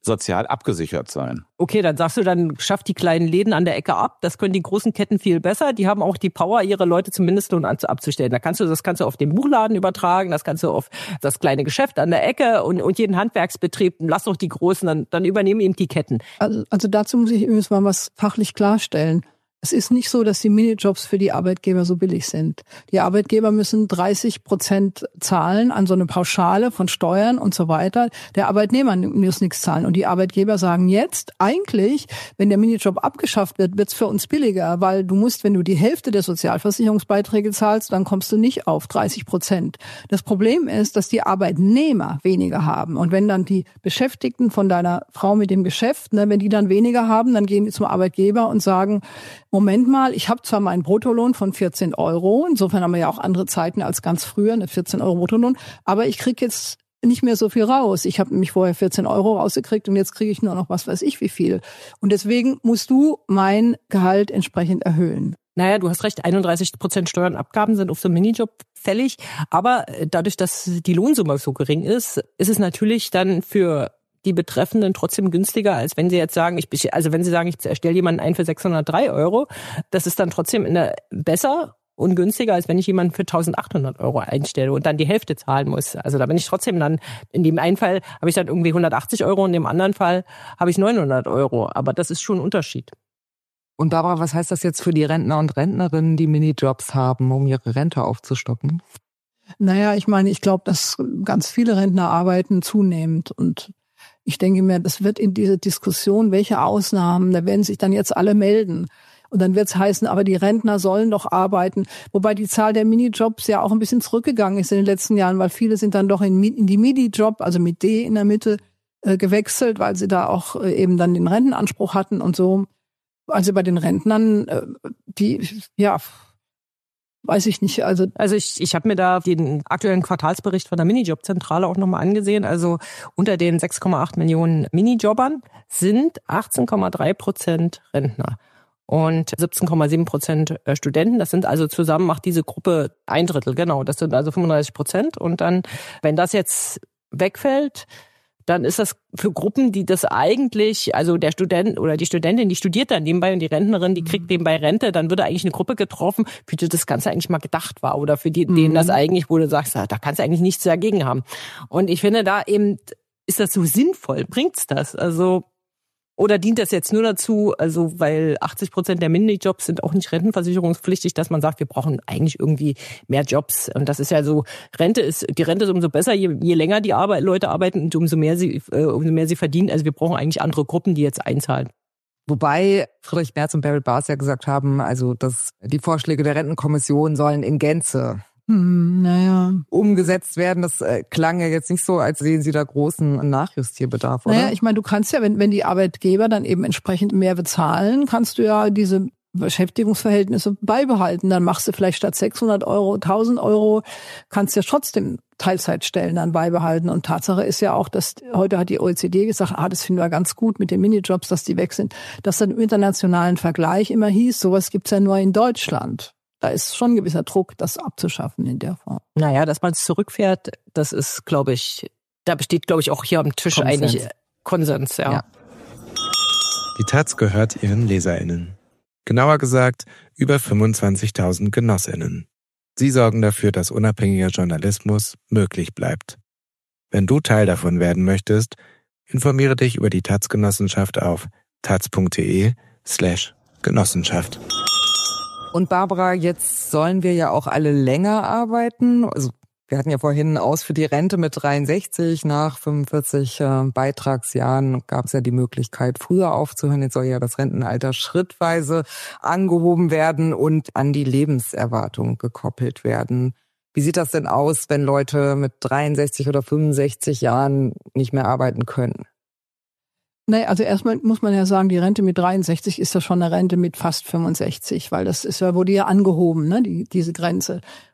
sozial abgesichert sein. Okay, dann sagst du, dann schafft die kleinen Läden an der Ecke ab. Das können die großen Ketten viel besser. Die haben auch die Power, ihre Leute zum Mindestlohn abzustellen. Da kannst du, das kannst du auf den Buchladen übertragen, das kannst du auf das kleine Geschäft an der Ecke und, und jeden Handwerksbetrieb. Lass doch die Großen, dann, dann übernehmen eben die Ketten. Also, also dazu muss ich übrigens mal was fachlich klarstellen. Es ist nicht so, dass die Minijobs für die Arbeitgeber so billig sind. Die Arbeitgeber müssen dreißig Prozent zahlen an so eine Pauschale von Steuern und so weiter. Der Arbeitnehmer muss nichts zahlen. Und die Arbeitgeber sagen jetzt, eigentlich, wenn der Minijob abgeschafft wird, wird's für uns billiger, weil du musst, wenn du die Hälfte der Sozialversicherungsbeiträge zahlst, dann kommst du nicht auf dreißig Prozent. Das Problem ist, dass die Arbeitnehmer weniger haben. Und wenn dann die Beschäftigten von deiner Frau mit dem Geschäft, ne, wenn die dann weniger haben, dann gehen die zum Arbeitgeber und sagen, Moment mal, ich habe zwar meinen Bruttolohn von vierzehn Euro, insofern haben wir ja auch andere Zeiten als ganz früher, eine vierzehn Euro Bruttolohn, aber ich kriege jetzt nicht mehr so viel raus. Ich habe nämlich vorher vierzehn Euro rausgekriegt und jetzt kriege ich nur noch was weiß ich wie viel. Und deswegen musst du mein Gehalt entsprechend erhöhen. Naja, du hast recht, einunddreißig Prozent Steuern und Abgaben sind auf so einen Minijob fällig, aber dadurch, dass die Lohnsumme so gering ist, ist es natürlich dann für die Betreffenden trotzdem günstiger, als wenn sie jetzt sagen, ich, also wenn sie sagen, ich stelle jemanden ein für sechshundertdrei Euro, das ist dann trotzdem in der, besser und günstiger, als wenn ich jemanden für eintausendachthundert Euro einstelle und dann die Hälfte zahlen muss. Also da bin ich trotzdem dann, in dem einen Fall habe ich dann irgendwie hundertachtzig Euro, in dem anderen Fall habe ich neunhundert Euro. Aber das ist schon ein Unterschied. Und Barbara, was heißt das jetzt für die Rentner und Rentnerinnen, die Minijobs haben, um ihre Rente aufzustocken? Naja, ich meine, ich glaube, dass ganz viele Rentner arbeiten zunehmend und ich denke mir, das wird in dieser Diskussion, welche Ausnahmen, da werden sich dann jetzt alle melden. Und dann wird es heißen, aber die Rentner sollen doch arbeiten. Wobei die Zahl der Minijobs ja auch ein bisschen zurückgegangen ist in den letzten Jahren, weil viele sind dann doch in, in die Minijob, also mit D in der Mitte, äh, gewechselt, weil sie da auch äh, eben dann den Rentenanspruch hatten und so. Also bei den Rentnern, äh, die, ja... Weiß ich nicht. Also also ich, ich habe mir da den aktuellen Quartalsbericht von der Minijob-Zentrale auch nochmal angesehen. Also unter den sechs Komma acht Millionen Minijobbern sind achtzehn Komma drei Prozent Rentner und siebzehn Komma sieben Prozent Studenten. Das sind also zusammen, macht diese Gruppe ein Drittel, genau. Das sind also fünfunddreißig Prozent. Und dann, wenn das jetzt wegfällt, dann ist das für Gruppen, die das eigentlich, also der Student oder die Studentin, die studiert dann nebenbei und die Rentnerin, die kriegt nebenbei Rente, dann würde eigentlich eine Gruppe getroffen, für die das Ganze eigentlich mal gedacht war oder für die, denen das eigentlich, wo du sagst, da kannst du eigentlich nichts dagegen haben. Und ich finde da eben, ist das so sinnvoll? Bringt's das? Also, oder dient das jetzt nur dazu, also weil achtzig Prozent der Minijobs sind auch nicht rentenversicherungspflichtig, dass man sagt, wir brauchen eigentlich irgendwie mehr Jobs. Und das ist ja so, Rente ist, die Rente ist umso besser, je, je länger die Arbeit, Leute arbeiten und umso mehr sie, äh, umso mehr sie verdienen. Also wir brauchen eigentlich andere Gruppen, die jetzt einzahlen. Wobei Friedrich Merz und Bärbel Baas ja gesagt haben, also dass die Vorschläge der Rentenkommission sollen in Gänze Hm, naja. umgesetzt werden. Das äh, klang ja jetzt nicht so, als sehen Sie da großen Nachjustierbedarf, oder? Naja, ich meine, du kannst ja, wenn, wenn die Arbeitgeber dann eben entsprechend mehr bezahlen, kannst du ja diese Beschäftigungsverhältnisse beibehalten. Dann machst du vielleicht statt sechshundert Euro, tausend Euro, kannst ja trotzdem Teilzeitstellen dann beibehalten. Und Tatsache ist ja auch, dass heute hat die O E C D gesagt, ah, das finden wir ganz gut mit den Minijobs, dass die weg sind. Dass dann im internationalen Vergleich immer hieß, sowas gibt's ja nur in Deutschland. Da ist schon ein gewisser Druck, das abzuschaffen in der Form. Naja, dass man es zurückfährt, das ist, glaube ich, da besteht, glaube ich, auch hier am Tisch Konsens. eigentlich Konsens. Ja. Ja. Die Taz gehört ihren LeserInnen. Genauer gesagt, über fünfundzwanzigtausend GenossInnen. Sie sorgen dafür, dass unabhängiger Journalismus möglich bleibt. Wenn du Teil davon werden möchtest, informiere dich über die Taz-Genossenschaft auf taz.de slash Genossenschaft. Und Barbara, jetzt sollen wir ja auch alle länger arbeiten. Also wir hatten ja vorhin aus für die Rente mit dreiundsechzig. Nach fünfundvierzig äh, Beitragsjahren gab es ja die Möglichkeit, früher aufzuhören. Jetzt soll ja das Rentenalter schrittweise angehoben werden und an die Lebenserwartung gekoppelt werden. Wie sieht das denn aus, wenn Leute mit dreiundsechzig oder fünfundsechzig Jahren nicht mehr arbeiten können? Nee, also erstmal muss man ja sagen, die Rente mit dreiundsechzig ist ja schon eine Rente mit fast fünfundsechzig, weil das ist ja, wurde ja angehoben, ne, die, diese Grenze.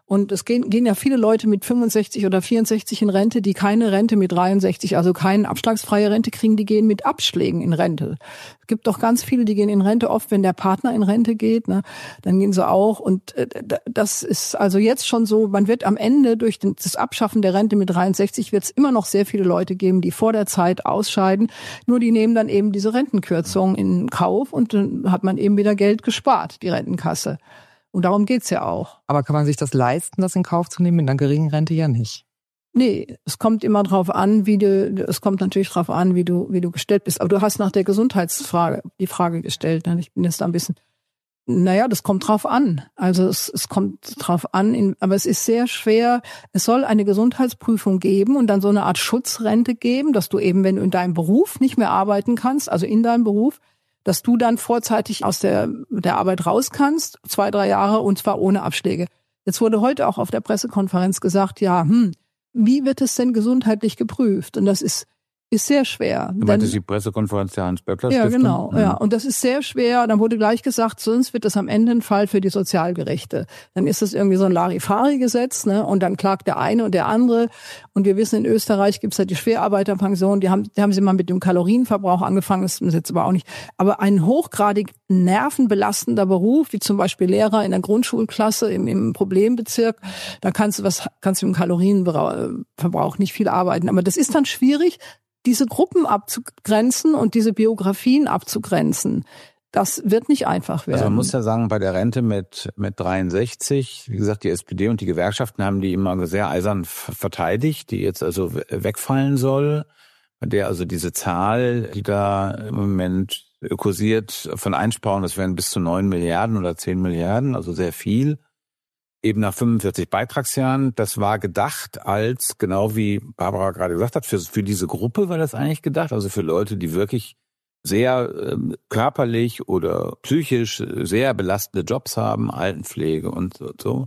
Und es gehen, gehen ja viele Leute mit fünfundsechzig oder vierundsechzig in Rente, die keine Rente mit dreiundsechzig, also keine abschlagsfreie Rente kriegen, die gehen mit Abschlägen in Rente. Es gibt doch ganz viele, die gehen in Rente, oft wenn der Partner in Rente geht, ne, dann gehen sie auch. Und äh, das ist also jetzt schon so, man wird am Ende durch den, das Abschaffen der Rente mit dreiundsechzig wird es immer noch sehr viele Leute geben, die vor der Zeit ausscheiden. Nur die nehmen dann eben diese Rentenkürzung in Kauf und dann hat man eben wieder Geld gespart, die Rentenkasse. Und darum geht's ja auch. Aber kann man sich das leisten, das in Kauf zu nehmen? Mit einer geringen Rente ja nicht. Nee, es kommt immer drauf an, wie du, es kommt natürlich drauf an, wie du, wie du gestellt bist. Aber du hast nach der Gesundheitsfrage die Frage gestellt. Ich bin jetzt da ein bisschen, naja, das kommt drauf an. Also es, es kommt drauf an, in, aber es ist sehr schwer. Es soll eine Gesundheitsprüfung geben und dann so eine Art Schutzrente geben, dass du eben, wenn du in deinem Beruf nicht mehr arbeiten kannst, also in deinem Beruf, dass du dann vorzeitig aus der, der Arbeit raus kannst, zwei, drei Jahre, und zwar ohne Abschläge. Jetzt wurde heute auch auf der Pressekonferenz gesagt, ja, hm, wie wird es denn gesundheitlich geprüft? Und das ist ist sehr schwer. Du meintest die Pressekonferenz der Hans-Böckler-Stiftung? Ja, genau. Mhm. Ja, und das ist sehr schwer. Dann wurde gleich gesagt, sonst wird das am Ende ein Fall für die Sozialgerechte. Dann ist das irgendwie so ein Larifari-Gesetz, ne? Und dann klagt der eine und der andere. Und wir wissen, in Österreich gibt's ja die Schwerarbeiterpension. Die haben, die haben sie mal mit dem Kalorienverbrauch angefangen. Das ist jetzt aber auch nicht. Aber ein hochgradig nervenbelastender Beruf, wie zum Beispiel Lehrer in der Grundschulklasse im, im Problembezirk, da kannst du was, kannst du im Kalorienverbrauch nicht viel arbeiten. Aber das ist dann schwierig, diese Gruppen abzugrenzen und diese Biografien abzugrenzen. Das wird nicht einfach werden. Also man muss ja sagen, bei der Rente mit mit dreiundsechzig, wie gesagt, die S P D und die Gewerkschaften haben die immer sehr eisern verteidigt, die jetzt also wegfallen soll, bei der also diese Zahl, die da im Moment kursiert, von Einsparungen, das wären bis zu neun Milliarden oder zehn Milliarden, also sehr viel. Eben nach fünfundvierzig Beitragsjahren, das war gedacht als, genau wie Barbara gerade gesagt hat, für, für diese Gruppe war das eigentlich gedacht, also für Leute, die wirklich sehr äh, körperlich oder psychisch sehr belastende Jobs haben, Altenpflege und so. so.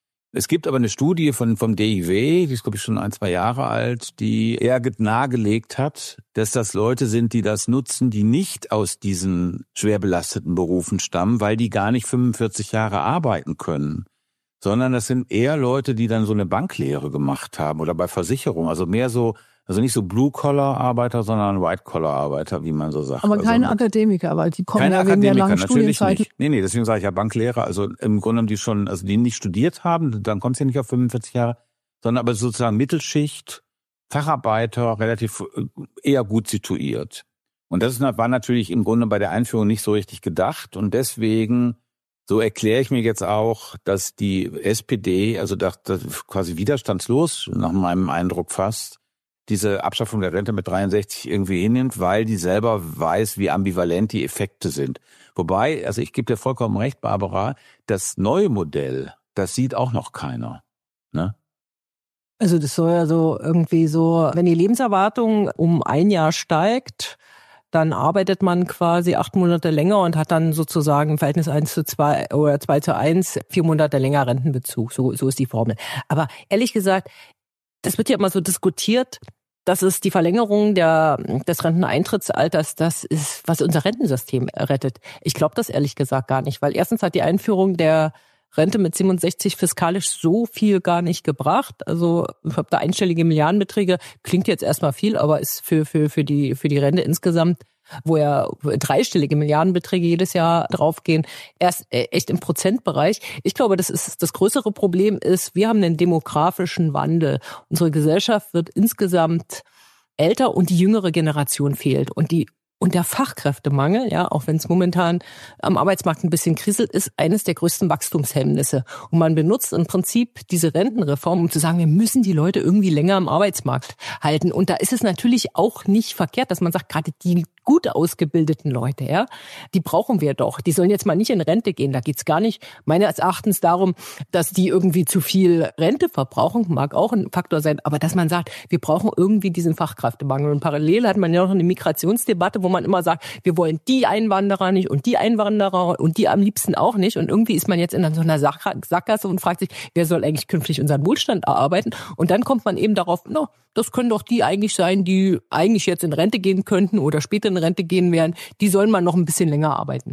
Es gibt aber eine Studie von vom D I W, die ist glaube ich schon ein, zwei Jahre alt, die eher nahegelegt hat, dass das Leute sind, die das nutzen, die nicht aus diesen schwer belasteten Berufen stammen, weil die gar nicht fünfundvierzig Jahre arbeiten können. Sondern das sind eher Leute, die dann so eine Banklehre gemacht haben oder bei Versicherung. Also mehr so, also nicht so Blue-Collar-Arbeiter, sondern White-Collar-Arbeiter, wie man so sagt. Aber keine also, Akademiker, weil die kommen keine ja wegen der Akademiker, langen natürlich Studienzeit. nicht. Nee, nee, deswegen sage ich ja Banklehrer. Also im Grunde die schon, also die nicht studiert haben, dann kommt es ja nicht auf fünfundvierzig Jahre, sondern aber sozusagen Mittelschicht, Facharbeiter, relativ eher gut situiert. Und das war natürlich im Grunde bei der Einführung nicht so richtig gedacht und deswegen so erkläre ich mir jetzt auch, dass die S P D, also das, das quasi widerstandslos, nach meinem Eindruck fast, diese Abschaffung der Rente mit dreiundsechzig irgendwie hinnimmt, weil die selber weiß, wie ambivalent die Effekte sind. Wobei, also ich gebe dir vollkommen recht, Barbara, das neue Modell, das sieht auch noch keiner, ne? Also das soll ja so irgendwie so, wenn die Lebenserwartung um ein Jahr steigt, dann arbeitet man quasi acht Monate länger und hat dann sozusagen im Verhältnis eins zu zwei oder zwei zu eins vier Monate länger Rentenbezug. So, so ist die Formel. Aber ehrlich gesagt, das wird ja immer so diskutiert, dass es die Verlängerung der, des Renteneintrittsalters, das ist, was unser Rentensystem rettet. Ich glaube das ehrlich gesagt gar nicht, weil erstens hat die Einführung der Rente mit siebenundsechzig fiskalisch so viel gar nicht gebracht. Also ich habe da einstellige Milliardenbeträge, klingt jetzt erstmal viel, aber ist für für für die für die Rente insgesamt, wo ja dreistellige Milliardenbeträge jedes Jahr draufgehen, erst echt im Prozentbereich. Ich glaube, das ist das größere Problem ist, wir haben einen demografischen Wandel. Unsere Gesellschaft wird insgesamt älter und die jüngere Generation fehlt und die Und der Fachkräftemangel, ja, auch wenn es momentan am Arbeitsmarkt ein bisschen kriselt, ist eines der größten Wachstumshemmnisse. Und man benutzt im Prinzip diese Rentenreform, um zu sagen, wir müssen die Leute irgendwie länger am Arbeitsmarkt halten. Und da ist es natürlich auch nicht verkehrt, dass man sagt, gerade die gut ausgebildeten Leute, ja, die brauchen wir doch. Die sollen jetzt mal nicht in Rente gehen. Da geht's gar nicht meines Erachtens darum, dass die irgendwie zu viel Rente verbrauchen, mag auch ein Faktor sein, aber dass man sagt, wir brauchen irgendwie diesen Fachkräftemangel. Und parallel hat man ja noch eine Migrationsdebatte, wo man immer sagt, wir wollen die Einwanderer nicht und die Einwanderer und die am liebsten auch nicht. Und irgendwie ist man jetzt in so einer Sackgasse und fragt sich, wer soll eigentlich künftig unseren Wohlstand erarbeiten? Und dann kommt man eben darauf, no, das können doch die eigentlich sein, die eigentlich jetzt in Rente gehen könnten oder später in Rente gehen werden. Die sollen mal noch ein bisschen länger arbeiten.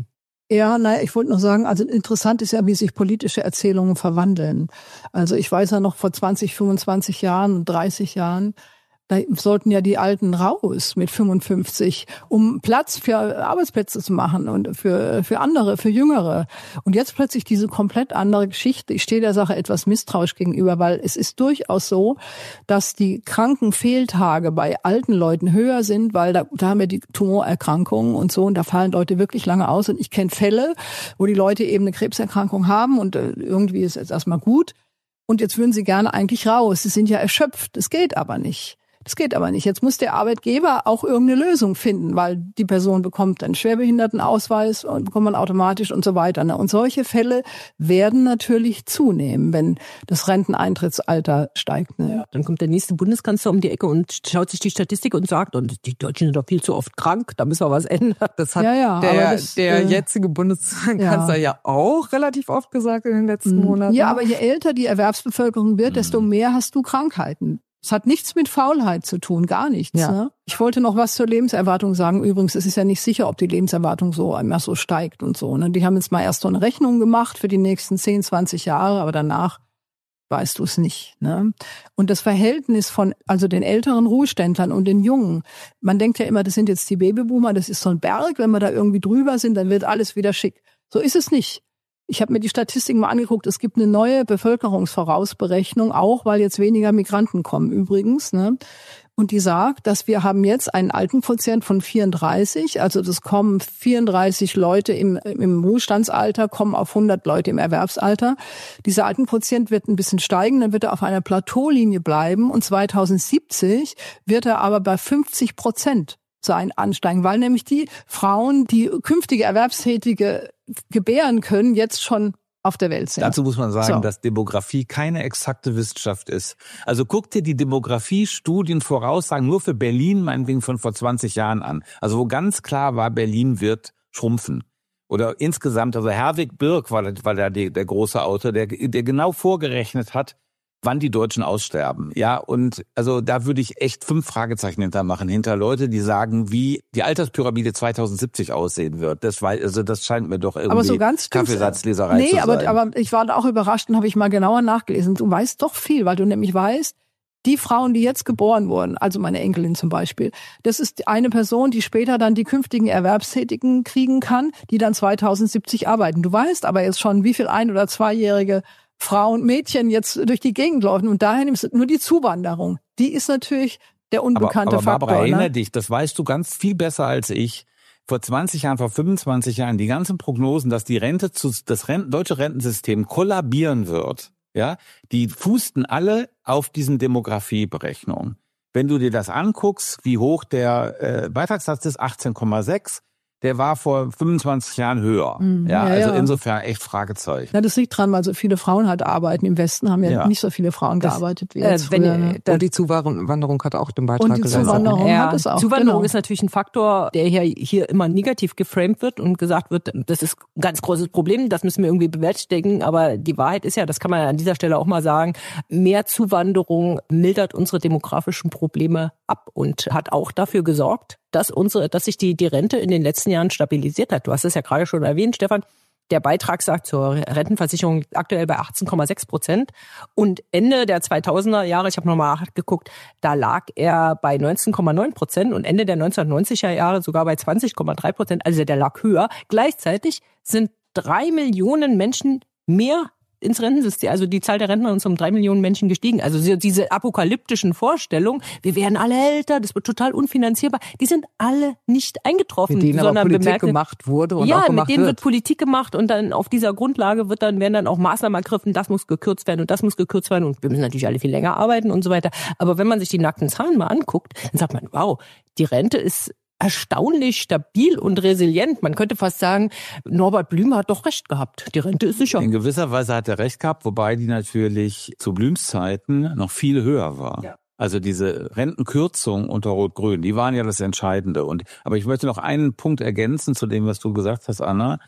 Ja, naja, ich wollte nur sagen, also interessant ist ja, wie sich politische Erzählungen verwandeln. Also ich weiß ja noch vor zwanzig, fünfundzwanzig Jahren, dreißig Jahren, da sollten ja die Alten raus mit fünfundfünfzig, um Platz für Arbeitsplätze zu machen und für für andere, für Jüngere. Und jetzt plötzlich diese komplett andere Geschichte. Ich stehe der Sache etwas misstrauisch gegenüber, weil es ist durchaus so, dass die Krankenfehltage bei alten Leuten höher sind, weil da, da haben wir die Tumorerkrankungen und so und da fallen Leute wirklich lange aus. Und ich kenne Fälle, wo die Leute eben eine Krebserkrankung haben und irgendwie ist es erstmal gut. Und jetzt würden sie gerne eigentlich raus. Sie sind ja erschöpft. Das geht aber nicht. Das geht aber nicht. Jetzt muss der Arbeitgeber auch irgendeine Lösung finden, weil die Person bekommt einen Schwerbehindertenausweis und bekommt man automatisch und so weiter. Und solche Fälle werden natürlich zunehmen, wenn das Renteneintrittsalter steigt. Ja, dann kommt der nächste Bundeskanzler um die Ecke und schaut sich die Statistik und sagt, und die Deutschen sind doch viel zu oft krank, da müssen wir was ändern. Das hat ja, ja, der, das, der äh, jetzige Bundeskanzler ja. ja auch relativ oft gesagt in den letzten Monaten. Ja, aber je älter die Erwerbsbevölkerung wird, desto mehr hast du Krankheiten. Es hat nichts mit Faulheit zu tun, gar nichts. Ja. Ne? Ich wollte noch was zur Lebenserwartung sagen. Übrigens, es ist ja nicht sicher, ob die Lebenserwartung so einmal so steigt und so. Ne? Die haben jetzt mal erst so eine Rechnung gemacht für die nächsten zehn, zwanzig Jahre, aber danach weißt du es nicht. Ne? Und das Verhältnis von also den älteren Ruheständlern und den Jungen, man denkt ja immer, das sind jetzt die Babyboomer, das ist so ein Berg, wenn wir da irgendwie drüber sind, dann wird alles wieder schick. So ist es nicht. Ich habe mir die Statistiken mal angeguckt. Es gibt eine neue Bevölkerungsvorausberechnung, auch weil jetzt weniger Migranten kommen übrigens. Ne? Und die sagt, dass wir haben jetzt einen Altenquotient von vierunddreißig. Also das kommen vierunddreißig Leute im, im Ruhestandsalter, kommen auf hundert Leute im Erwerbsalter. Dieser Altenquotient wird ein bisschen steigen, dann wird er auf einer Plateaulinie bleiben. Und zweitausendsiebzig wird er aber bei fünfzig Prozent sein ansteigen, weil nämlich die Frauen, die künftige Erwerbstätige gebären können, jetzt schon auf der Welt sind. Dazu muss man sagen, so. dass Demografie keine exakte Wissenschaft ist. Also guck dir die Demografiestudien Voraussagen nur für Berlin, meinetwegen von vor zwanzig Jahren an. Also wo ganz klar war, Berlin wird schrumpfen. Oder insgesamt, also Herwig Birk war, war der, der große Autor, der, der genau vorgerechnet hat, wann die Deutschen aussterben. Ja, und also da würde ich echt fünf Fragezeichen hintermachen, hinter Leute, die sagen, wie die Alterspyramide zweitausendsiebzig aussehen wird. Das war, also das scheint mir doch irgendwie aber so ganz Kaffeesatzleserei nee, zu aber, sein. aber ich war auch überrascht und habe ich mal genauer nachgelesen. Du weißt doch viel, weil du nämlich weißt, die Frauen, die jetzt geboren wurden, also meine Enkelin zum Beispiel, das ist eine Person, die später dann die künftigen Erwerbstätigen kriegen kann, die dann zweitausendsiebzig arbeiten. Du weißt aber jetzt schon, wie viel ein- oder zweijährige Frauen, Mädchen jetzt durch die Gegend laufen. Und daher nimmst du nur die Zuwanderung. Die ist natürlich der unbekannte aber, aber Barbara, Faktor. erinnere ne? dich, das weißt du ganz viel besser als ich. Vor zwanzig Jahren, vor fünfundzwanzig Jahren, die ganzen Prognosen, dass die Rente, zu, das Renten, deutsche Rentensystem kollabieren wird, ja, die fußten alle auf diesen Demografieberechnungen. Wenn du dir das anguckst, wie hoch der äh, Beitragssatz ist, achtzehn Komma sechs, der war vor fünfundzwanzig Jahren höher. Mhm, ja, ja, also ja. insofern echt Fragezeichen. Ja, das liegt dran, weil so viele Frauen halt arbeiten. Im Westen haben ja, Ja. nicht so viele Frauen Das, gearbeitet wie äh, jetzt wenn, früher. Ne? Da- Und die Zuwanderung hat auch den Beitrag Und die geleistet. Zuwanderung Ja, hat es auch. Zuwanderung genau. ist natürlich ein Faktor, der hier, hier immer negativ geframed wird und gesagt wird, das ist ein ganz großes Problem, das müssen wir irgendwie bewältigen. Aber die Wahrheit ist ja, das kann man an dieser Stelle auch mal sagen, mehr Zuwanderung mildert unsere demografischen Probleme ab und hat auch dafür gesorgt, dass unsere, dass sich die, die Rente in den letzten Jahren stabilisiert hat. Du hast es ja gerade schon erwähnt, Stefan. Der Beitragssatz zur Rentenversicherung liegt aktuell bei achtzehn Komma sechs Prozent. Und Ende der zweitausender Jahre, ich habe nochmal geguckt, da lag er bei neunzehn Komma neun Prozent und Ende der neunzehnhundertneunziger Jahre sogar bei zwanzig Komma drei Prozent. Also der lag höher. Gleichzeitig sind drei Millionen Menschen mehr ins Rentensystem, also die Zahl der Rentner ist um drei Millionen Menschen gestiegen. Also diese apokalyptischen Vorstellungen, wir werden alle älter, das wird total unfinanzierbar, die sind alle nicht eingetroffen. Mit denen sondern aber Politik bemerkt, gemacht wurde und ja, auch gemacht mit denen wird. wird Politik gemacht und dann auf dieser Grundlage wird dann, werden dann auch Maßnahmen ergriffen, das muss gekürzt werden und das muss gekürzt werden und wir müssen natürlich alle viel länger arbeiten und so weiter. Aber wenn man sich die nackten Zahlen mal anguckt, dann sagt man, wow, die Rente ist erstaunlich stabil und resilient. Man könnte fast sagen, Norbert Blüm hat doch recht gehabt. Die Rente ist sicher. In gewisser Weise hat er recht gehabt, wobei die natürlich zu Blüms Zeiten noch viel höher war. Ja. Also diese Rentenkürzung unter Rot-Grün, die waren ja das Entscheidende. Und aber ich möchte noch einen Punkt ergänzen zu dem, was du gesagt hast, Anna.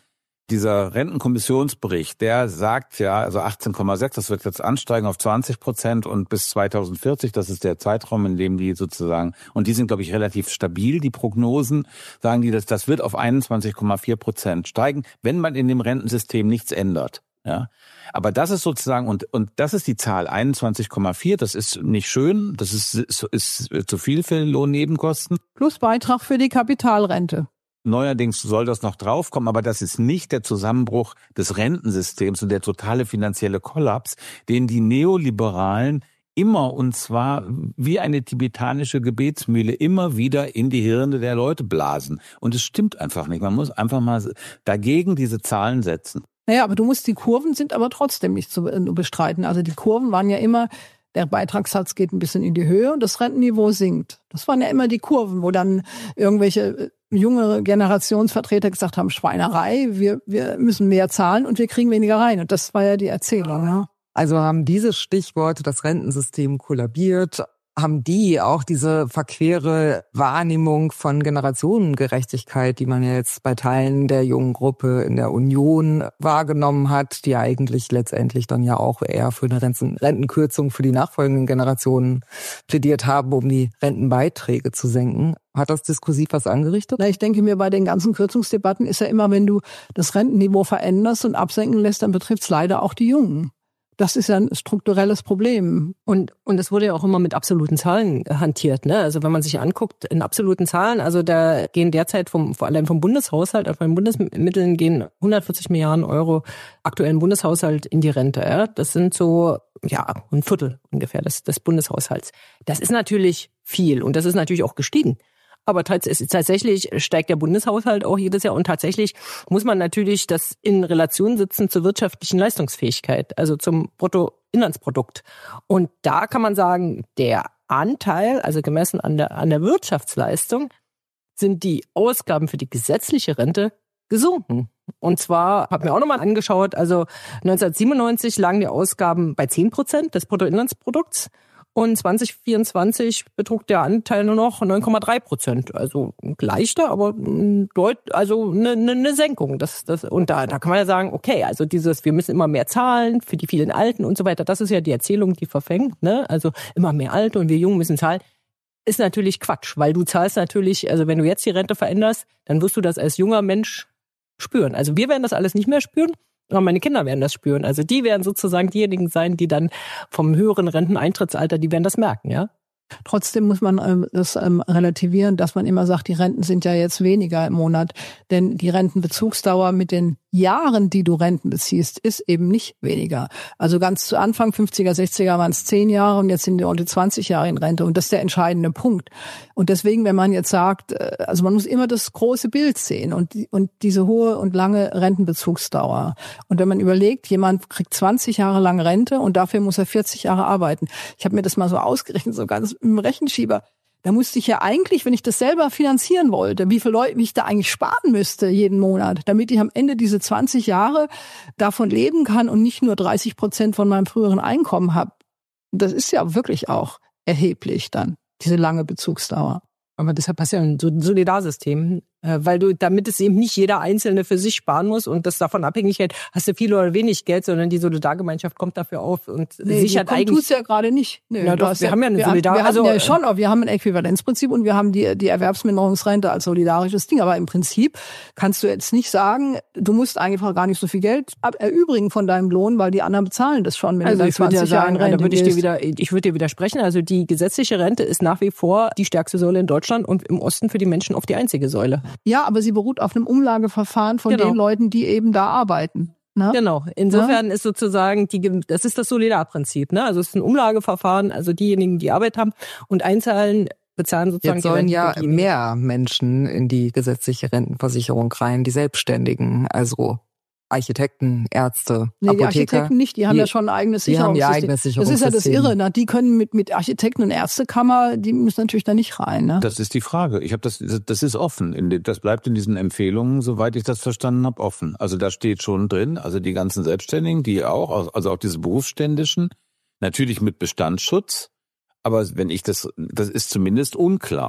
Dieser Rentenkommissionsbericht, der sagt ja, also achtzehn Komma sechs, das wird jetzt ansteigen auf zwanzig Prozent und bis zweitausendvierzig, das ist der Zeitraum, in dem die sozusagen, und die sind, glaube ich, relativ stabil, die Prognosen, sagen die, dass das wird auf einundzwanzig Komma vier Prozent steigen, wenn man in dem Rentensystem nichts ändert. Ja, aber das ist sozusagen, und und das ist die Zahl einundzwanzig Komma vier, das ist nicht schön, das ist, ist, ist zu viel für Lohnnebenkosten. Plus Beitrag für die Kapitalrente. Neuerdings soll das noch draufkommen, aber das ist nicht der Zusammenbruch des Rentensystems und der totale finanzielle Kollaps, den die Neoliberalen immer, und zwar wie eine tibetanische Gebetsmühle, immer wieder in die Hirne der Leute blasen. Und es stimmt einfach nicht. Man muss einfach mal dagegen diese Zahlen setzen. Naja, aber du musst, die Kurven sind aber trotzdem nicht zu bestreiten. Also die Kurven waren ja immer, der Beitragssatz geht ein bisschen in die Höhe und das Rentenniveau sinkt. Das waren ja immer die Kurven, wo dann irgendwelche jüngere Generationsvertreter gesagt haben, Schweinerei, wir, wir müssen mehr zahlen und wir kriegen weniger rein. Und das war ja die Erzählung. Ja. Also haben diese Stichworte, das Rentensystem kollabiert, haben die auch diese verquere Wahrnehmung von Generationengerechtigkeit, die man ja jetzt bei Teilen der jungen Gruppe in der Union wahrgenommen hat, die eigentlich letztendlich dann ja auch eher für eine Rentenkürzung für die nachfolgenden Generationen plädiert haben, um die Rentenbeiträge zu senken. Hat das diskursiv was angerichtet? Na, ich denke mir, bei den ganzen Kürzungsdebatten ist ja immer, wenn du das Rentenniveau veränderst und absenken lässt, dann betrifft es leider auch die Jungen. Das ist ja ein strukturelles Problem. Und und es wurde ja auch immer mit absoluten Zahlen hantiert, ne? Also wenn man sich anguckt, in absoluten Zahlen, also da gehen derzeit vom, vor allem vom Bundeshaushalt, also von den Bundesmitteln gehen hundertvierzig Milliarden Euro aktuellen Bundeshaushalt in die Rente, ja? Das sind so, ja, ein Viertel ungefähr des, des Bundeshaushalts. Das ist natürlich viel und das ist natürlich auch gestiegen. Aber tatsächlich steigt der Bundeshaushalt auch jedes Jahr und tatsächlich muss man natürlich das in Relation setzen zur wirtschaftlichen Leistungsfähigkeit, also zum Bruttoinlandsprodukt. Und da kann man sagen, der Anteil, also gemessen an der, an der Wirtschaftsleistung, sind die Ausgaben für die gesetzliche Rente gesunken. Und zwar, habe mir auch nochmal angeschaut, also neunzehnhundertsiebenundneunzig lagen die Ausgaben bei zehn Prozent des Bruttoinlandsprodukts. Und zwanzig vierundzwanzig betrug der Anteil nur noch neun Komma drei Prozent. Also leichter, aber deut, also eine, eine, eine Senkung. Das, das, und da, da kann man ja sagen, okay, also dieses, wir müssen immer mehr zahlen für die vielen Alten und so weiter. Das ist ja die Erzählung, die verfängt, ne? Also immer mehr Alte und wir Jungen müssen zahlen. Ist natürlich Quatsch, weil du zahlst natürlich, also wenn du jetzt die Rente veränderst, dann wirst du das als junger Mensch spüren. Also wir werden das alles nicht mehr spüren. Aber meine Kinder werden das spüren. Also die werden sozusagen diejenigen sein, die dann vom höheren Renteneintrittsalter, die werden das merken, ja. Trotzdem muss man ähm, das ähm, relativieren, dass man immer sagt, die Renten sind ja jetzt weniger im Monat. Denn die Rentenbezugsdauer mit den Jahren, die du Renten beziehst, ist eben nicht weniger. Also ganz zu Anfang, fünfziger, sechziger waren es zehn Jahre und jetzt sind die Leute zwanzig Jahre in Rente. Und das ist der entscheidende Punkt. Und deswegen, wenn man jetzt sagt, also man muss immer das große Bild sehen und, und diese hohe und lange Rentenbezugsdauer. Und wenn man überlegt, jemand kriegt zwanzig Jahre lang Rente und dafür muss er vierzig Jahre arbeiten. Ich habe mir das mal so ausgerechnet, so ganz im Rechenschieber. Da musste ich ja eigentlich, wenn ich das selber finanzieren wollte, wie viele Leute ich da eigentlich sparen müsste jeden Monat, damit ich am Ende diese zwanzig Jahre davon leben kann und nicht nur dreißig Prozent von meinem früheren Einkommen habe. Das ist ja wirklich auch erheblich dann, diese lange Bezugsdauer. Aber deshalb passt ja ein Solidarsystem, weil du, damit es eben nicht jeder Einzelne für sich sparen muss und das davon abhängig hält, hast du viel oder wenig Geld, sondern die Solidargemeinschaft kommt dafür auf und nee, sichert eigentlich. Tut's ja gerade nicht. Nee, Na doch, wir ja, haben ja eine Solidar. Wir haben also, ja schon, wir haben ein Äquivalenzprinzip und wir haben die, die Erwerbsminderungsrente als solidarisches Ding. Aber im Prinzip kannst du jetzt nicht sagen, du musst einfach gar nicht so viel Geld erübrigen von deinem Lohn, weil die anderen bezahlen das schon, wenn also du dann ich würde ja sagen, Rente da würde ich dir wieder, ich würde dir widersprechen. Also die gesetzliche Rente ist nach wie vor die stärkste Säule in Deutschland und im Osten für die Menschen oft die einzige Säule. Ja, aber sie beruht auf einem Umlageverfahren von genau. den Leuten, die eben da arbeiten. Ne? Genau. Insofern ja. ist sozusagen die, das ist das Solidarprinzip. Ne? Also es ist ein Umlageverfahren. Also diejenigen, die Arbeit haben und einzahlen, bezahlen sozusagen. Jetzt sollen ja mehr Menschen in die gesetzliche Rentenversicherung rein, die Selbstständigen, also Architekten, Ärzte, nee, Apotheker. Die Architekten nicht, die haben die, ja schon ein eigenes Sicherungssystem. Die haben ihr eigenes Sicherungssystem. Das ist ja das Irre, ne? Die können mit mit Architekten und Ärztekammer, die müssen natürlich da nicht rein. Ne? Das ist die Frage. Ich habe das, das ist offen. Das bleibt in diesen Empfehlungen, soweit ich das verstanden habe, offen. Also da steht schon drin, also die ganzen Selbstständigen, die auch, also auch diese Berufsständischen, natürlich mit Bestandsschutz. Aber wenn ich das, das ist zumindest unklar.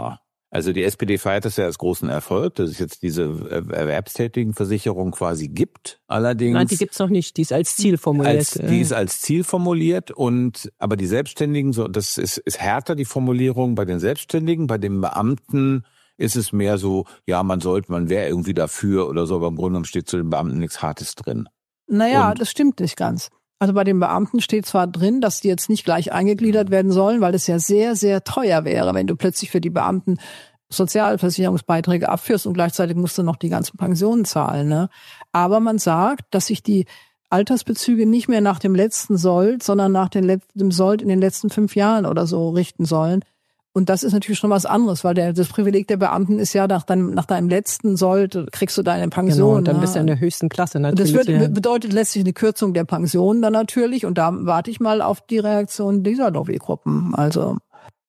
Also die S P D feiert das ja als großen Erfolg, dass es jetzt diese Erwerbstätigenversicherung quasi gibt. Allerdings. Nein, die gibt's noch nicht. Die ist als Ziel formuliert. Als, die ist als Ziel formuliert und, aber die Selbstständigen, so, das ist, ist härter, die Formulierung bei den Selbstständigen. Bei den Beamten ist es mehr so, ja, man sollte, man wäre irgendwie dafür oder so, aber im Grunde genommen steht zu den Beamten nichts Hartes drin. Naja, und, das stimmt nicht ganz. Also bei den Beamten steht zwar drin, dass die jetzt nicht gleich eingegliedert werden sollen, weil das ja sehr, sehr teuer wäre, wenn du plötzlich für die Beamten Sozialversicherungsbeiträge abführst und gleichzeitig musst du noch die ganzen Pensionen zahlen. Ne? Aber man sagt, dass sich die Altersbezüge nicht mehr nach dem letzten Sold, sondern nach den Let- dem Sold in den letzten fünf Jahren oder so richten sollen. Und das ist natürlich schon was anderes, weil der, das Privileg der Beamten ist ja, nach deinem, nach deinem letzten Sold kriegst du deine Pension. Genau, dann ne? bist du in der höchsten Klasse natürlich. Das wird, ja. bedeutet letztlich eine Kürzung der Pension dann natürlich. Und da warte ich mal auf die Reaktion dieser Lobbygruppen. Also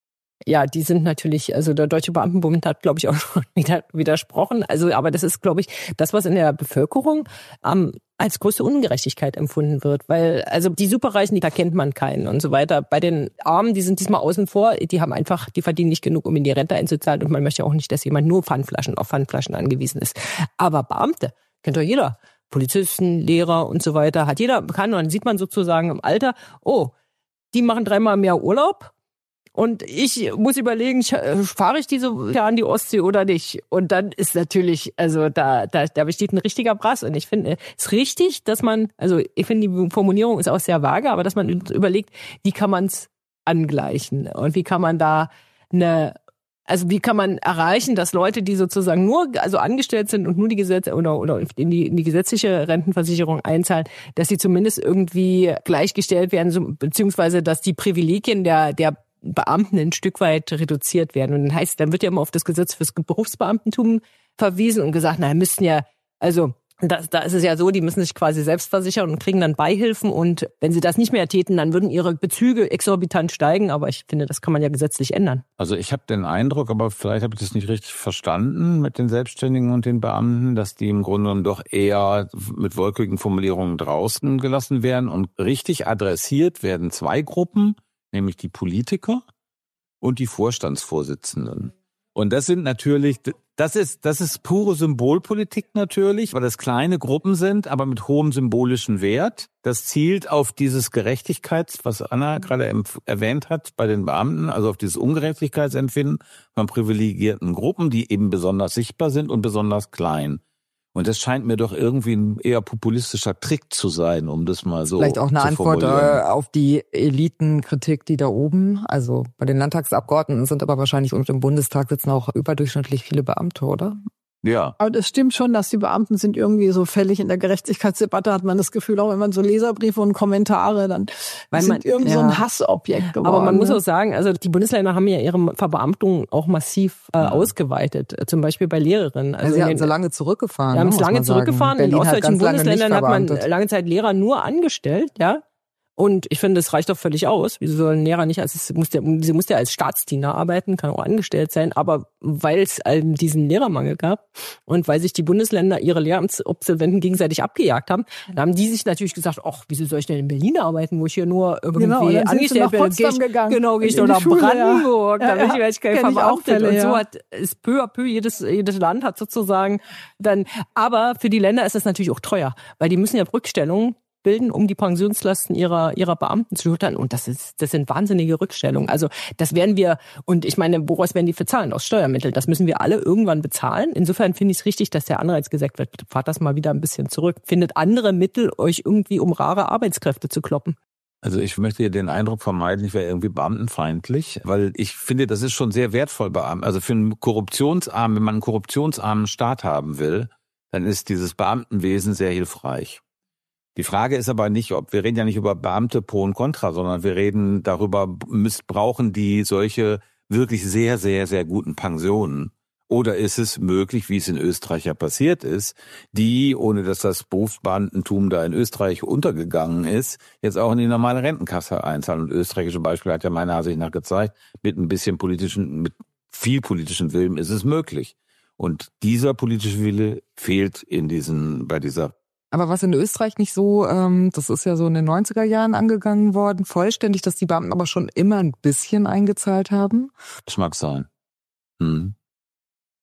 Ja, die sind natürlich, also der Deutsche Beamtenbund hat, glaube ich, auch schon wieder widersprochen. Also, aber das ist, glaube ich, das, was in der Bevölkerung ähm, als größte Ungerechtigkeit empfunden wird. Weil, also die Superreichen, die, da kennt man keinen und so weiter. Bei den Armen, die sind diesmal außen vor, die haben einfach, die verdienen nicht genug, um in die Rente einzuzahlen. Und man möchte auch nicht, dass jemand nur Pfandflaschen auf Pfandflaschen angewiesen ist. Aber Beamte, kennt doch jeder. Polizisten, Lehrer und so weiter, hat jeder bekannt. Und dann sieht man sozusagen im Alter, oh, die machen dreimal mehr Urlaub. Und ich muss überlegen, fahre ich diese Jahr an die Ostsee oder nicht? Und dann ist natürlich, also da, da, da besteht ein richtiger Brass. Und ich finde es ist richtig, dass man, also ich finde die Formulierung ist auch sehr vage, aber dass man überlegt, wie kann man es angleichen? Und wie kann man da eine, also wie kann man erreichen, dass Leute, die sozusagen nur, also angestellt sind und nur die Gesetze oder, oder in die, in die gesetzliche Rentenversicherung einzahlen, dass sie zumindest irgendwie gleichgestellt werden, so, beziehungsweise dass die Privilegien der, der Beamten ein Stück weit reduziert werden. Und dann heißt, dann wird ja immer auf das Gesetz fürs Berufsbeamtentum verwiesen und gesagt, na, müssten ja, also da, da ist es ja so, die müssen sich quasi selbst versichern und kriegen dann Beihilfen und wenn sie das nicht mehr täten, dann würden ihre Bezüge exorbitant steigen, aber ich finde, das kann man ja gesetzlich ändern. Also ich habe den Eindruck, aber vielleicht habe ich das nicht richtig verstanden mit den Selbstständigen und den Beamten, dass die im Grunde genommen doch eher mit wolkigen Formulierungen draußen gelassen werden und richtig adressiert werden zwei Gruppen, nämlich die Politiker und die Vorstandsvorsitzenden. Und das sind natürlich, das ist, das ist pure Symbolpolitik natürlich, weil das kleine Gruppen sind, aber mit hohem symbolischen Wert. Das zielt auf dieses Gerechtigkeits, was Anna gerade erwähnt hat, bei den Beamten, also auf dieses Ungerechtigkeitsempfinden von privilegierten Gruppen, die eben besonders sichtbar sind und besonders klein. Und das scheint mir doch irgendwie ein eher populistischer Trick zu sein, um das mal so zu Vielleicht auch eine Antwort äh, auf die Elitenkritik, die da oben, also bei den Landtagsabgeordneten sind aber wahrscheinlich und im Bundestag sitzen auch überdurchschnittlich viele Beamte, oder? Ja. Aber das stimmt schon, dass die Beamten sind irgendwie so fällig in der Gerechtigkeitsdebatte, hat man das Gefühl, auch wenn man so Leserbriefe und Kommentare, dann Weil sind man, irgendwie ja. so ein Hassobjekt geworden. Aber man muss ne? auch sagen, also die Bundesländer haben ja ihre Verbeamtung auch massiv äh, ja. ausgeweitet, zum Beispiel bei Lehrerinnen. Also sie haben so lange zurückgefahren. Sie haben es lange zurückgefahren. In ostdeutschen Bundesländern hat man lange Zeit Lehrer nur angestellt, ja. Und ich finde, es reicht doch völlig aus. Wieso soll ein Lehrer nicht als, muss der, sie muss ja als Staatsdiener arbeiten, kann auch angestellt sein. Aber weil es ähm, diesen Lehrermangel gab und weil sich die Bundesländer ihre Lehramtsabsolventen gegenseitig abgejagt haben, da haben die sich natürlich gesagt, ach, wieso soll ich denn in Berlin arbeiten, wo ich hier nur irgendwie genau, angestellt bin? Geh ich, gegangen, genau, gehe ich in doch die nach Schule, Brandenburg. ja. Da bin ich vielleicht kein verbeamtet. Und so ja. hat es peu à peu jedes, jedes Land hat sozusagen dann, aber für die Länder ist das natürlich auch teuer, weil die müssen ja Rückstellungen bilden, um die Pensionslasten ihrer ihrer Beamten zu schultern. Und das ist das sind wahnsinnige Rückstellungen. Also das werden wir, und ich meine, woraus werden die bezahlen? Aus Steuermitteln. Das müssen wir alle irgendwann bezahlen. Insofern finde ich es richtig, dass der Anreiz gesagt wird, fahrt das mal wieder ein bisschen zurück. Findet andere Mittel, euch irgendwie um rare Arbeitskräfte zu kloppen. Also ich möchte hier den Eindruck vermeiden, ich wäre irgendwie beamtenfeindlich, weil ich finde, das ist schon sehr wertvoll, Beamten. Also für einen korruptionsarmen, wenn man einen korruptionsarmen Staat haben will, dann ist dieses Beamtenwesen sehr hilfreich. Die Frage ist aber nicht, ob wir reden ja nicht über Beamte pro und contra, sondern wir reden darüber, missbrauchen die solche wirklich sehr, sehr, sehr guten Pensionen? Oder ist es möglich, wie es in Österreich ja passiert ist, die, ohne dass das Berufsbeamtentum da in Österreich untergegangen ist, jetzt auch in die normale Rentenkasse einzahlen? Und österreichische Beispiel hat ja meiner Ansicht nach gezeigt, mit ein bisschen politischen, mit viel politischen Willen ist es möglich. Und dieser politische Wille fehlt in diesen, bei dieser. Aber was in Österreich nicht so, ähm, das ist ja so in den neunziger Jahren angegangen worden, vollständig, dass die Beamten aber schon immer ein bisschen eingezahlt haben. Das mag sein. Hm.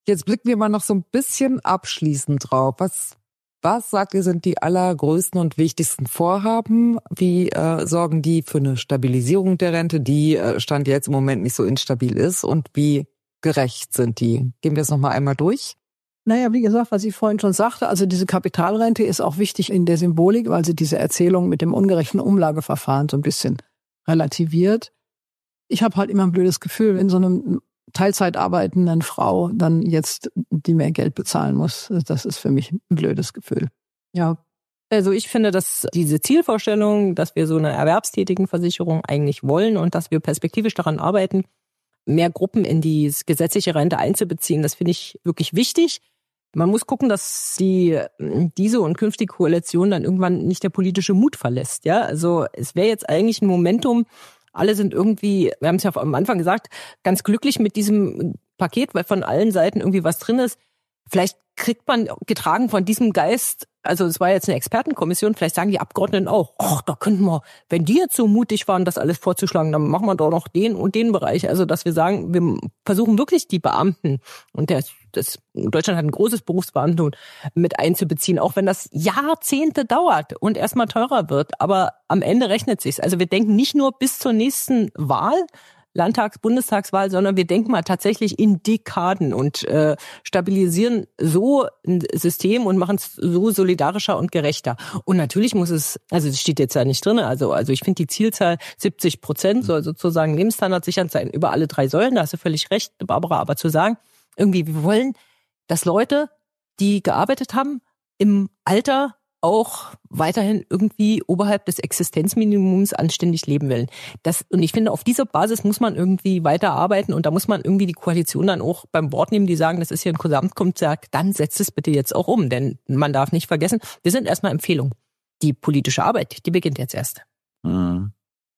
Jetzt blicken wir mal noch so ein bisschen abschließend drauf. Was, was sagt ihr, sind die allergrößten und wichtigsten Vorhaben? Wie äh, sorgen die für eine Stabilisierung der Rente, die äh, Stand jetzt im Moment nicht so instabil ist? Und wie gerecht sind die? Gehen wir es nochmal einmal durch? Naja, wie gesagt, was ich vorhin schon sagte, also diese Kapitalrente ist auch wichtig in der Symbolik, weil sie diese Erzählung mit dem ungerechten Umlageverfahren so ein bisschen relativiert. Ich habe halt immer ein blödes Gefühl, wenn so eine Teilzeit arbeitenden Frau dann jetzt die mehr Geld bezahlen muss. Das ist für mich ein blödes Gefühl. Ja, also ich finde, dass diese Zielvorstellung, dass wir so eine Erwerbstätigenversicherung eigentlich wollen und dass wir perspektivisch daran arbeiten, mehr Gruppen in die gesetzliche Rente einzubeziehen, das finde ich wirklich wichtig. Man muss gucken, dass die diese und künftige Koalition dann irgendwann nicht der politische Mut verlässt. Ja, also es wäre jetzt eigentlich ein Momentum. Alle sind irgendwie, wir haben es ja am Anfang gesagt, ganz glücklich mit diesem Paket, weil von allen Seiten irgendwie was drin ist. Vielleicht kriegt man, getragen von diesem Geist, also es war jetzt eine Expertenkommission, vielleicht sagen die Abgeordneten auch, ach, da könnten wir, wenn die jetzt so mutig waren, das alles vorzuschlagen, dann machen wir doch noch den und den Bereich. Also dass wir sagen, wir versuchen wirklich die Beamten, und der, das, Deutschland hat ein großes Berufsbeamtentum, mit einzubeziehen, auch wenn das Jahrzehnte dauert und erstmal teurer wird. Aber am Ende rechnet sich's. Also wir denken nicht nur bis zur nächsten Wahl, Landtags-, Bundestagswahl, sondern wir denken mal tatsächlich in Dekaden und äh, stabilisieren so ein System und machen es so solidarischer und gerechter. Und natürlich muss es, also das steht jetzt ja nicht drin, also also ich finde die Zielzahl siebzig Prozent soll sozusagen Lebensstandard sichern sein über alle drei Säulen, da hast du völlig recht, Barbara, aber zu sagen, irgendwie wir wollen, dass Leute, die gearbeitet haben, im Alter auch weiterhin irgendwie oberhalb des Existenzminimums anständig leben will. Das, und ich finde, auf dieser Basis muss man irgendwie weiterarbeiten und da muss man irgendwie die Koalition dann auch beim Wort nehmen, die sagen, das ist hier ein Gesamtkonzept, dann setzt es bitte jetzt auch um, denn man darf nicht vergessen, wir sind erstmal Empfehlung. Die politische Arbeit, die beginnt jetzt erst. Mhm.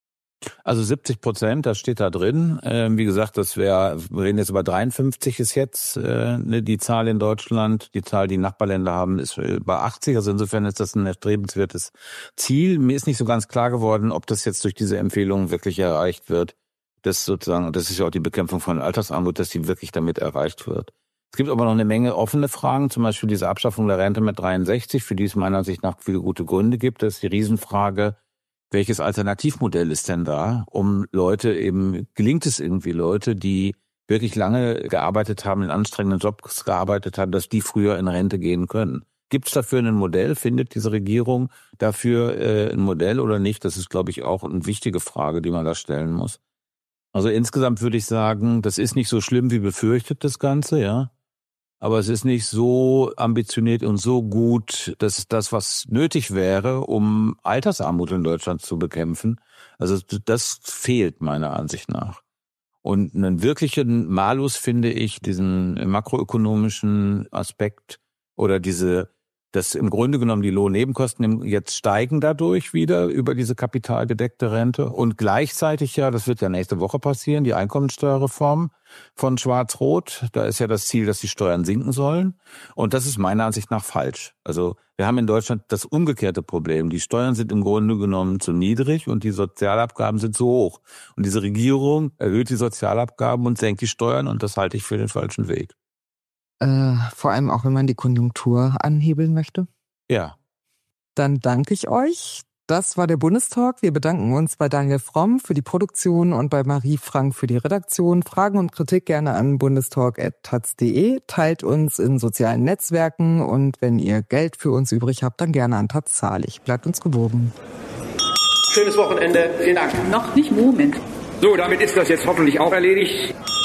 Also siebzig Prozent, das steht da drin. Ähm, wie gesagt, das wäre, wir reden jetzt über dreiundfünfzig ist jetzt äh, ne, die Zahl in Deutschland. Die Zahl, die Nachbarländer haben, ist bei achtzig. Also insofern ist das ein erstrebenswertes Ziel. Mir ist nicht so ganz klar geworden, ob das jetzt durch diese Empfehlungen wirklich erreicht wird. Das sozusagen, und das ist ja auch die Bekämpfung von Altersarmut, dass die wirklich damit erreicht wird. Es gibt aber noch eine Menge offene Fragen, zum Beispiel diese Abschaffung der Rente mit dreiundsechzig, für die es meiner Ansicht nach viele gute Gründe gibt. Das ist die Riesenfrage, welches Alternativmodell ist denn da, um Leute eben, gelingt es irgendwie Leute, die wirklich lange gearbeitet haben, in anstrengenden Jobs gearbeitet haben, dass die früher in Rente gehen können? Gibt es dafür ein Modell? Findet diese Regierung dafür äh, ein Modell oder nicht? Das ist, glaube ich, auch eine wichtige Frage, die man da stellen muss. Also insgesamt würde ich sagen, das ist nicht so schlimm wie befürchtet, das Ganze, ja. Aber es ist nicht so ambitioniert und so gut, dass es das, was nötig wäre, um Altersarmut in Deutschland zu bekämpfen. Also das fehlt meiner Ansicht nach. Und einen wirklichen Malus finde ich diesen makroökonomischen Aspekt oder diese, dass im Grunde genommen die Lohnnebenkosten jetzt steigen dadurch wieder über diese kapitalgedeckte Rente und gleichzeitig ja, das wird ja nächste Woche passieren, die Einkommensteuerreform von Schwarz-Rot. Da ist ja das Ziel, dass die Steuern sinken sollen und das ist meiner Ansicht nach falsch. Also wir haben in Deutschland das umgekehrte Problem. Die Steuern sind im Grunde genommen zu niedrig und die Sozialabgaben sind zu hoch. Und diese Regierung erhöht die Sozialabgaben und senkt die Steuern und das halte ich für den falschen Weg. Äh, vor allem auch, wenn man die Konjunktur anhebeln möchte. Ja. Dann danke ich euch. Das war der Bundestalk. Wir bedanken uns bei Daniel Fromm für die Produktion und bei Marie Frank für die Redaktion. Fragen und Kritik gerne an bundestalk at taz punkt de. Teilt uns in sozialen Netzwerken und wenn ihr Geld für uns übrig habt, dann gerne an Taz zahlig. Bleibt uns gewogen. Schönes Wochenende. Vielen Dank. Noch nicht Moment. So, damit ist das jetzt hoffentlich auch erledigt.